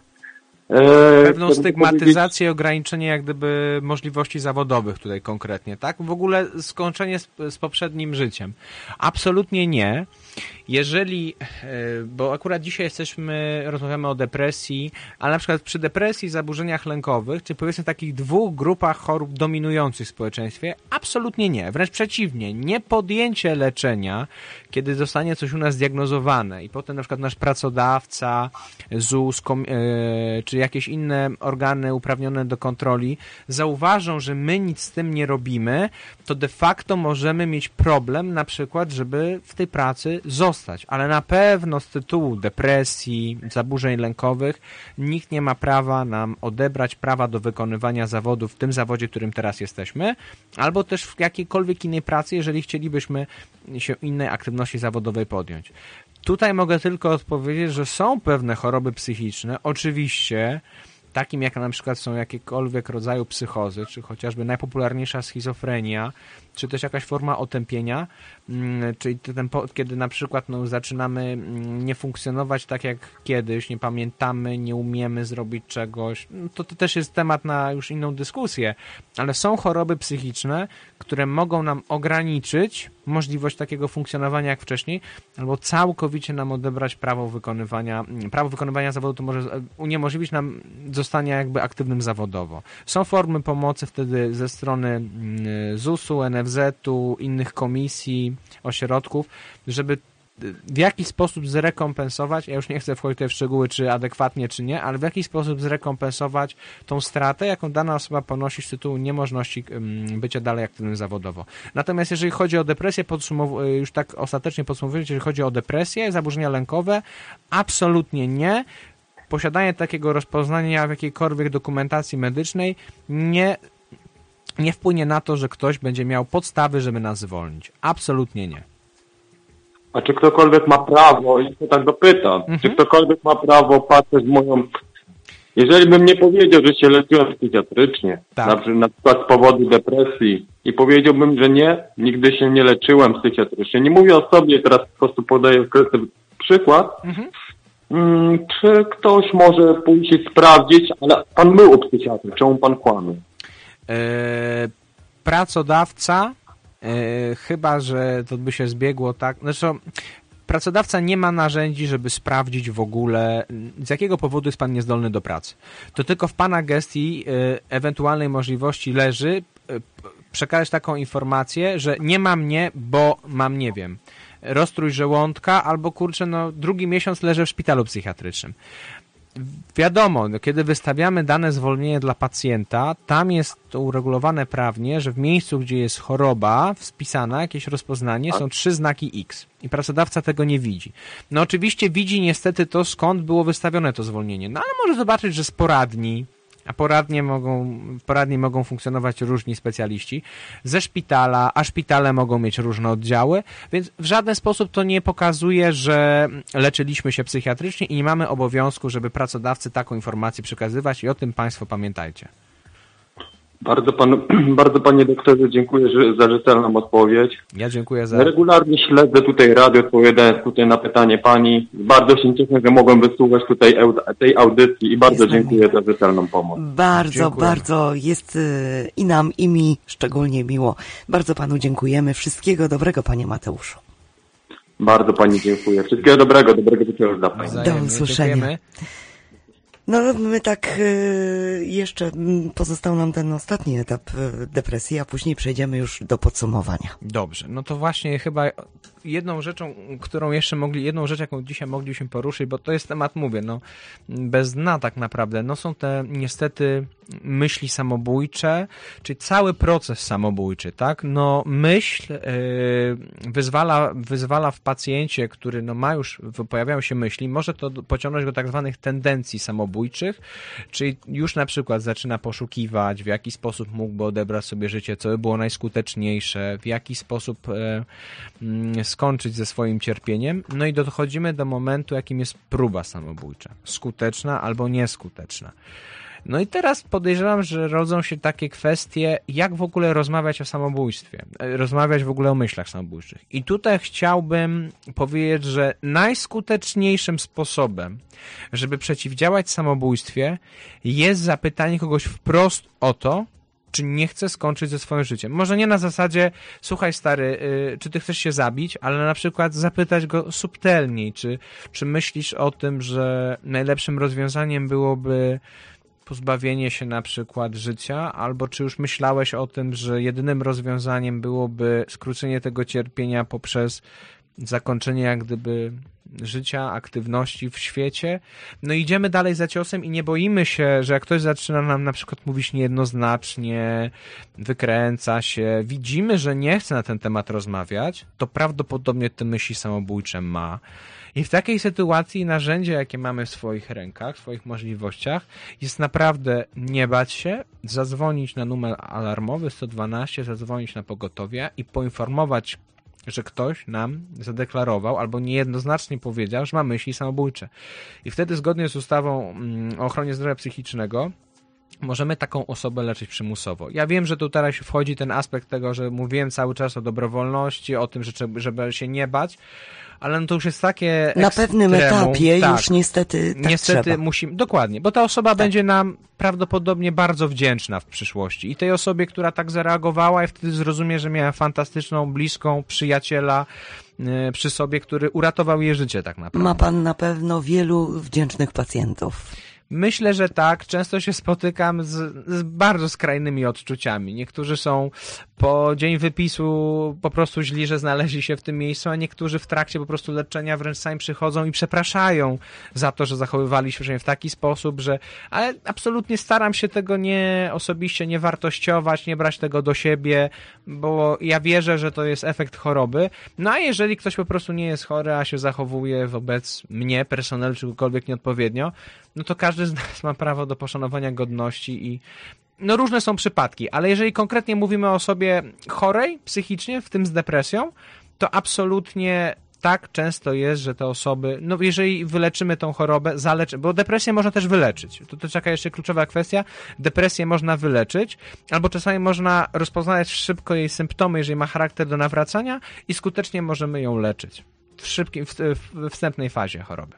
pewną stygmatyzację i ograniczenie jak gdyby możliwości zawodowych tutaj konkretnie, tak? W ogóle skończenie z poprzednim życiem. Absolutnie nie. Jeżeli, bo akurat dzisiaj rozmawiamy o depresji, ale na przykład przy depresji, zaburzeniach lękowych, czy powiedzmy takich dwóch grupach chorób dominujących w społeczeństwie, absolutnie nie. Wręcz przeciwnie, nie podjęcie leczenia, kiedy zostanie coś u nas zdiagnozowane i potem na przykład nasz pracodawca, ZUS, czy jakieś inne organy uprawnione do kontroli zauważą, że my nic z tym nie robimy, to de facto możemy mieć problem na przykład, żeby w tej pracy zostać. Ale na pewno z tytułu depresji, zaburzeń lękowych nikt nie ma prawa nam odebrać prawa do wykonywania zawodu w tym zawodzie, w którym teraz jesteśmy, albo też w jakiejkolwiek innej pracy, jeżeli chcielibyśmy się innej aktywności zawodowej podjąć. Tutaj mogę tylko odpowiedzieć, że są pewne choroby psychiczne, oczywiście, takim jak na przykład są jakiekolwiek rodzaju psychozy, czy chociażby najpopularniejsza schizofrenia, czy też jakaś forma otępienia, czyli kiedy na przykład zaczynamy nie funkcjonować tak jak kiedyś, nie pamiętamy, nie umiemy zrobić czegoś, to też jest temat na już inną dyskusję, ale są choroby psychiczne, które mogą nam ograniczyć możliwość takiego funkcjonowania jak wcześniej, albo całkowicie nam odebrać prawo wykonywania zawodu, to może uniemożliwić nam zostanie jakby aktywnym zawodowo. Są formy pomocy wtedy ze strony ZUS-u, NFZ-u, innych komisji, ośrodków, żeby w jakiś sposób zrekompensować, ja już nie chcę wchodzić tutaj w szczegóły, czy adekwatnie, czy nie, ale w jakiś sposób zrekompensować tą stratę, jaką dana osoba ponosi z tytułu niemożności bycia dalej aktywnym zawodowo. Natomiast jeżeli chodzi o depresję, już tak ostatecznie podsumowując, jeżeli chodzi o depresję, zaburzenia lękowe, absolutnie nie. Posiadanie takiego rozpoznania w jakiejkolwiek dokumentacji medycznej nie wpłynie na to, że ktoś będzie miał podstawy, żeby nas zwolnić. Absolutnie nie. A czy ktokolwiek ma prawo, i się tak dopytam, czy ktokolwiek ma prawo patrzeć Jeżeli bym nie powiedział, że się leczyłem psychiatrycznie, Tak. na przykład z powodu depresji i powiedziałbym, że nie, nigdy się nie leczyłem psychiatrycznie. Nie mówię o sobie, teraz po prostu podaję przykład. Czy ktoś może pójść i sprawdzić, ale pan był u psychiatry, czemu pan kłamie? Pracodawca, chyba że to by się zbiegło tak, zresztą pracodawca nie ma narzędzi, żeby sprawdzić w ogóle, z jakiego powodu jest pan niezdolny do pracy. To tylko w pana gestii ewentualnej możliwości leży przekazać taką informację, że nie ma mnie, bo mam, nie wiem, rozstrój żołądka albo kurczę, drugi miesiąc leżę w szpitalu psychiatrycznym. Wiadomo, kiedy wystawiamy dane zwolnienie dla pacjenta, tam jest to uregulowane prawnie, że w miejscu, gdzie jest choroba wpisana, jakieś rozpoznanie, są 3 znaki X i pracodawca tego nie widzi. No oczywiście widzi niestety to, skąd było wystawione to zwolnienie, no ale może zobaczyć, że z poradni, a poradnie mogą funkcjonować różni specjaliści, ze szpitala, a szpitale mogą mieć różne oddziały, więc w żaden sposób to nie pokazuje, że leczyliśmy się psychiatrycznie i nie mamy obowiązku, żeby pracodawcy taką informację przekazywać i o tym państwo pamiętajcie. Bardzo panie doktorze dziękuję za rzetelną odpowiedź. Ja dziękuję za... Regularnie śledzę tutaj radio, odpowiadając tutaj na pytanie pani. Bardzo się cieszę, że mogłem wysłuchać tutaj tej audycji i bardzo dziękuję za rzetelną pomoc. Bardzo jest i nam, i mi szczególnie miło. Bardzo panu dziękujemy. Wszystkiego dobrego, panie Mateuszu. Bardzo pani dziękuję. Wszystkiego dobrego wieczoru dla pani. Do usłyszenia. Dziękujemy. No my tak jeszcze pozostał nam ten ostatni etap depresji, a później przejdziemy już do podsumowania. Dobrze, no to właśnie chyba jedną rzecz, jaką dzisiaj mogliśmy poruszyć, bo to jest temat, mówię, bez dna tak naprawdę, są te niestety myśli samobójcze, czyli cały proces samobójczy, tak? Myśl wyzwala w pacjencie, który pojawiają się myśli, może to pociągnąć do tak zwanych tendencji samobójczych, czyli już na przykład zaczyna poszukiwać, w jaki sposób mógłby odebrać sobie życie, co by było najskuteczniejsze, w jaki sposób skończyć ze swoim cierpieniem, i dochodzimy do momentu, jakim jest próba samobójcza. Skuteczna albo nieskuteczna. I teraz podejrzewam, że rodzą się takie kwestie, jak w ogóle rozmawiać o samobójstwie, rozmawiać w ogóle o myślach samobójczych. I tutaj chciałbym powiedzieć, że najskuteczniejszym sposobem, żeby przeciwdziałać samobójstwie, jest zapytanie kogoś wprost o to, czy nie chce skończyć ze swoim życiem. Może nie na zasadzie, słuchaj stary, czy ty chcesz się zabić, ale na przykład zapytać go subtelniej, czy myślisz o tym, że najlepszym rozwiązaniem byłoby pozbawienie się na przykład życia, albo czy już myślałeś o tym, że jedynym rozwiązaniem byłoby skrócenie tego cierpienia poprzez zakończenie jak gdyby życia, aktywności w świecie. Idziemy dalej za ciosem i nie boimy się, że jak ktoś zaczyna nam na przykład mówić niejednoznacznie, wykręca się, widzimy, że nie chce na ten temat rozmawiać, to prawdopodobnie te myśli samobójcze ma. I w takiej sytuacji narzędzie, jakie mamy w swoich rękach, w swoich możliwościach, jest naprawdę nie bać się, zadzwonić na numer alarmowy 112, zadzwonić na pogotowie i poinformować, że ktoś nam zadeklarował albo niejednoznacznie powiedział, że ma myśli samobójcze. I wtedy zgodnie z ustawą o ochronie zdrowia psychicznego możemy taką osobę leczyć przymusowo. Ja wiem, że tu teraz wchodzi ten aspekt tego, że mówiłem cały czas o dobrowolności, o tym, żeby się nie bać, ale to już jest takie na pewnym etapie już niestety trzeba. Musimy, dokładnie, bo ta osoba będzie nam prawdopodobnie bardzo wdzięczna w przyszłości i tej osobie, która tak zareagowała i wtedy zrozumie, że miała fantastyczną, bliską przyjaciela przy sobie, który uratował jej życie tak naprawdę. Ma pan na pewno wielu wdzięcznych pacjentów. Myślę, że tak. Często się spotykam z bardzo skrajnymi odczuciami. Niektórzy są po dzień wypisu po prostu źli, że znaleźli się w tym miejscu, a niektórzy w trakcie po prostu leczenia wręcz sami przychodzą i przepraszają za to, że zachowywali się w taki sposób, że... Ale absolutnie staram się tego osobiście nie wartościować, nie brać tego do siebie, bo ja wierzę, że to jest efekt choroby. A jeżeli ktoś po prostu nie jest chory, a się zachowuje wobec mnie, personelu, czy kogokolwiek nieodpowiednio, to każdy z nas ma prawo do poszanowania godności i różne są przypadki, ale jeżeli konkretnie mówimy o osobie chorej psychicznie, w tym z depresją, to absolutnie tak często jest, że te osoby, no jeżeli wyleczymy tą chorobę, bo depresję można też wyleczyć. To czeka jeszcze kluczowa kwestia. Depresję można wyleczyć, albo czasami można rozpoznać szybko jej symptomy, jeżeli ma charakter do nawracania i skutecznie możemy ją leczyć w wstępnej fazie choroby.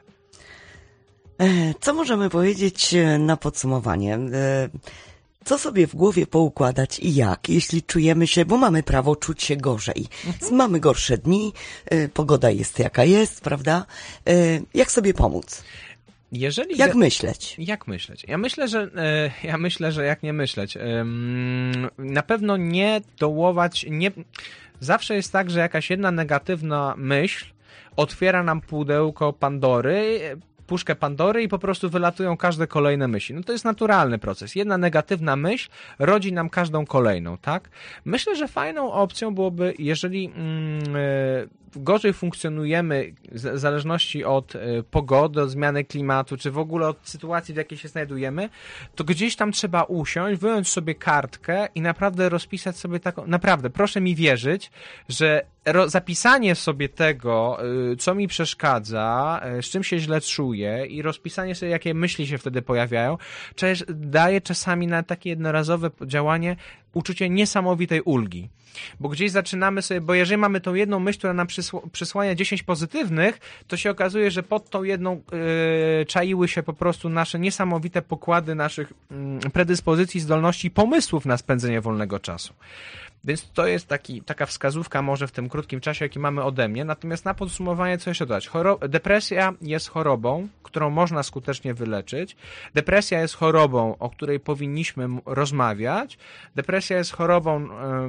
Co możemy powiedzieć na podsumowanie? Co sobie w głowie poukładać i jak, jeśli czujemy się, bo mamy prawo czuć się gorzej. Mamy gorsze dni, pogoda jest jaka jest, prawda? Jak sobie pomóc? Jak myśleć? Jak myśleć? Ja myślę, że jak nie myśleć. Na pewno nie dołować, zawsze jest tak, że jakaś jedna negatywna myśl otwiera nam puszkę Pandory i po prostu wylatują każde kolejne myśli. No to jest naturalny proces. Jedna negatywna myśl rodzi nam każdą kolejną, tak? Myślę, że fajną opcją byłoby, jeżeli gorzej funkcjonujemy w zależności od pogody, od zmiany klimatu, czy w ogóle od sytuacji, w jakiej się znajdujemy, to gdzieś tam trzeba usiąść, wyjąć sobie kartkę i naprawdę rozpisać sobie taką, naprawdę, proszę mi wierzyć, że zapisanie sobie tego, co mi przeszkadza, z czym się źle czuję i rozpisanie sobie, jakie myśli się wtedy pojawiają, daje czasami na takie jednorazowe działanie uczucie niesamowitej ulgi. Bo gdzieś zaczynamy sobie, bo jeżeli mamy tą jedną myśl, która nam przysłania 10 pozytywnych, to się okazuje, że pod tą jedną czaiły się po prostu nasze niesamowite pokłady naszych predyspozycji, zdolności i pomysłów na spędzenie wolnego czasu. Więc to jest taka wskazówka może w tym krótkim czasie, jaki mamy ode mnie. Natomiast na podsumowanie co jeszcze dodać? Depresja jest chorobą, którą można skutecznie wyleczyć. Depresja jest chorobą, o której powinniśmy rozmawiać. Depresja jest chorobą,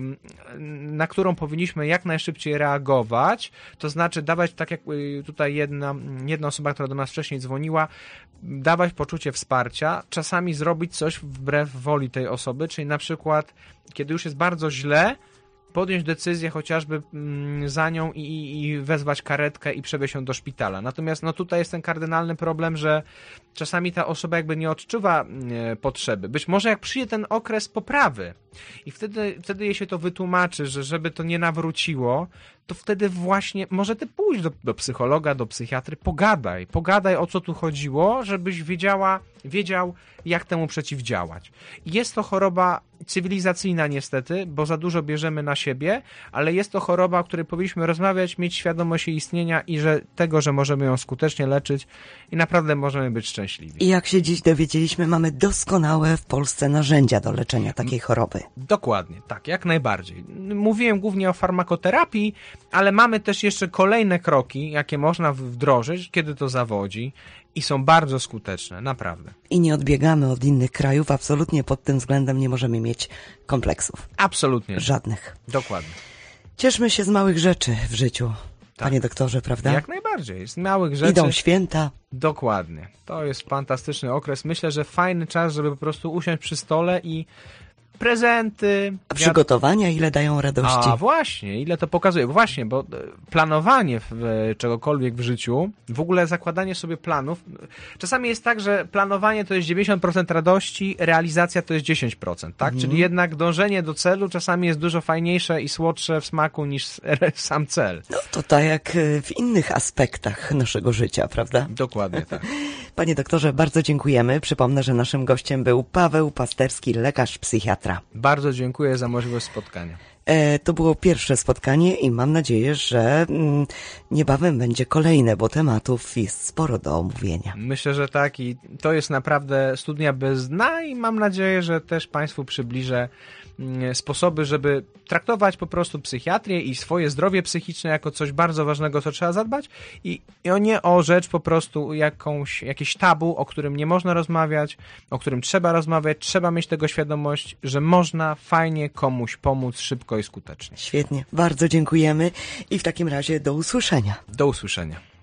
na którą powinniśmy jak najszybciej reagować. To znaczy dawać, tak jak tutaj jedna osoba, która do nas wcześniej dzwoniła, dawać poczucie wsparcia, czasami zrobić coś wbrew woli tej osoby, czyli na przykład, kiedy już jest bardzo źle, podjąć decyzję chociażby za nią i wezwać karetkę i przewieźć ją do szpitala. Natomiast tutaj jest ten kardynalny problem, że czasami ta osoba jakby nie odczuwa potrzeby. Być może jak przyjdzie ten okres poprawy i wtedy jej się to wytłumaczy, że żeby to nie nawróciło, to wtedy właśnie może ty pójdź do psychologa, do psychiatry, pogadaj o co tu chodziło, żebyś wiedział jak temu przeciwdziałać. Jest to choroba cywilizacyjna niestety, bo za dużo bierzemy na siebie, ale jest to choroba, o której powinniśmy rozmawiać, mieć świadomość jej istnienia i że możemy ją skutecznie leczyć i naprawdę możemy być szczęśliwi. I jak się dziś dowiedzieliśmy, mamy doskonałe w Polsce narzędzia do leczenia takiej choroby. Dokładnie, tak, jak najbardziej. Mówiłem głównie o farmakoterapii, ale mamy też jeszcze kolejne kroki, jakie można wdrożyć, kiedy to zawodzi i są bardzo skuteczne, naprawdę. I nie odbiegamy od innych krajów, absolutnie pod tym względem nie możemy mieć kompleksów. Absolutnie. Żadnych. Dokładnie. Cieszmy się z małych rzeczy w życiu, tak. Panie doktorze, prawda? Jak najbardziej, z małych rzeczy. Idą święta. Dokładnie. To jest fantastyczny okres. Myślę, że fajny czas, żeby po prostu usiąść przy stole i prezenty. A przygotowania ile dają radości? A właśnie, ile to pokazuje. Właśnie, bo planowanie czegokolwiek w życiu, w ogóle zakładanie sobie planów, czasami jest tak, że planowanie to jest 90% radości, realizacja to jest 10%, tak? Czyli jednak dążenie do celu czasami jest dużo fajniejsze i słodsze w smaku niż sam cel. No to tak jak w innych aspektach naszego życia, prawda? Dokładnie tak. Panie doktorze, bardzo dziękujemy. Przypomnę, że naszym gościem był Paweł Pasterski, lekarz psychiatra. Bardzo dziękuję za możliwość spotkania. To było pierwsze spotkanie i mam nadzieję, że niebawem będzie kolejne, bo tematów jest sporo do omówienia. Myślę, że tak i to jest naprawdę studnia bez dna i mam nadzieję, że też Państwu przybliżę sposoby, żeby traktować po prostu psychiatrię i swoje zdrowie psychiczne jako coś bardzo ważnego, co trzeba zadbać i nie o rzecz po prostu jakieś tabu, o którym nie można rozmawiać, o którym trzeba rozmawiać, trzeba mieć tego świadomość, że można fajnie komuś pomóc szybko i skutecznie. Świetnie, bardzo dziękujemy i w takim razie do usłyszenia. Do usłyszenia.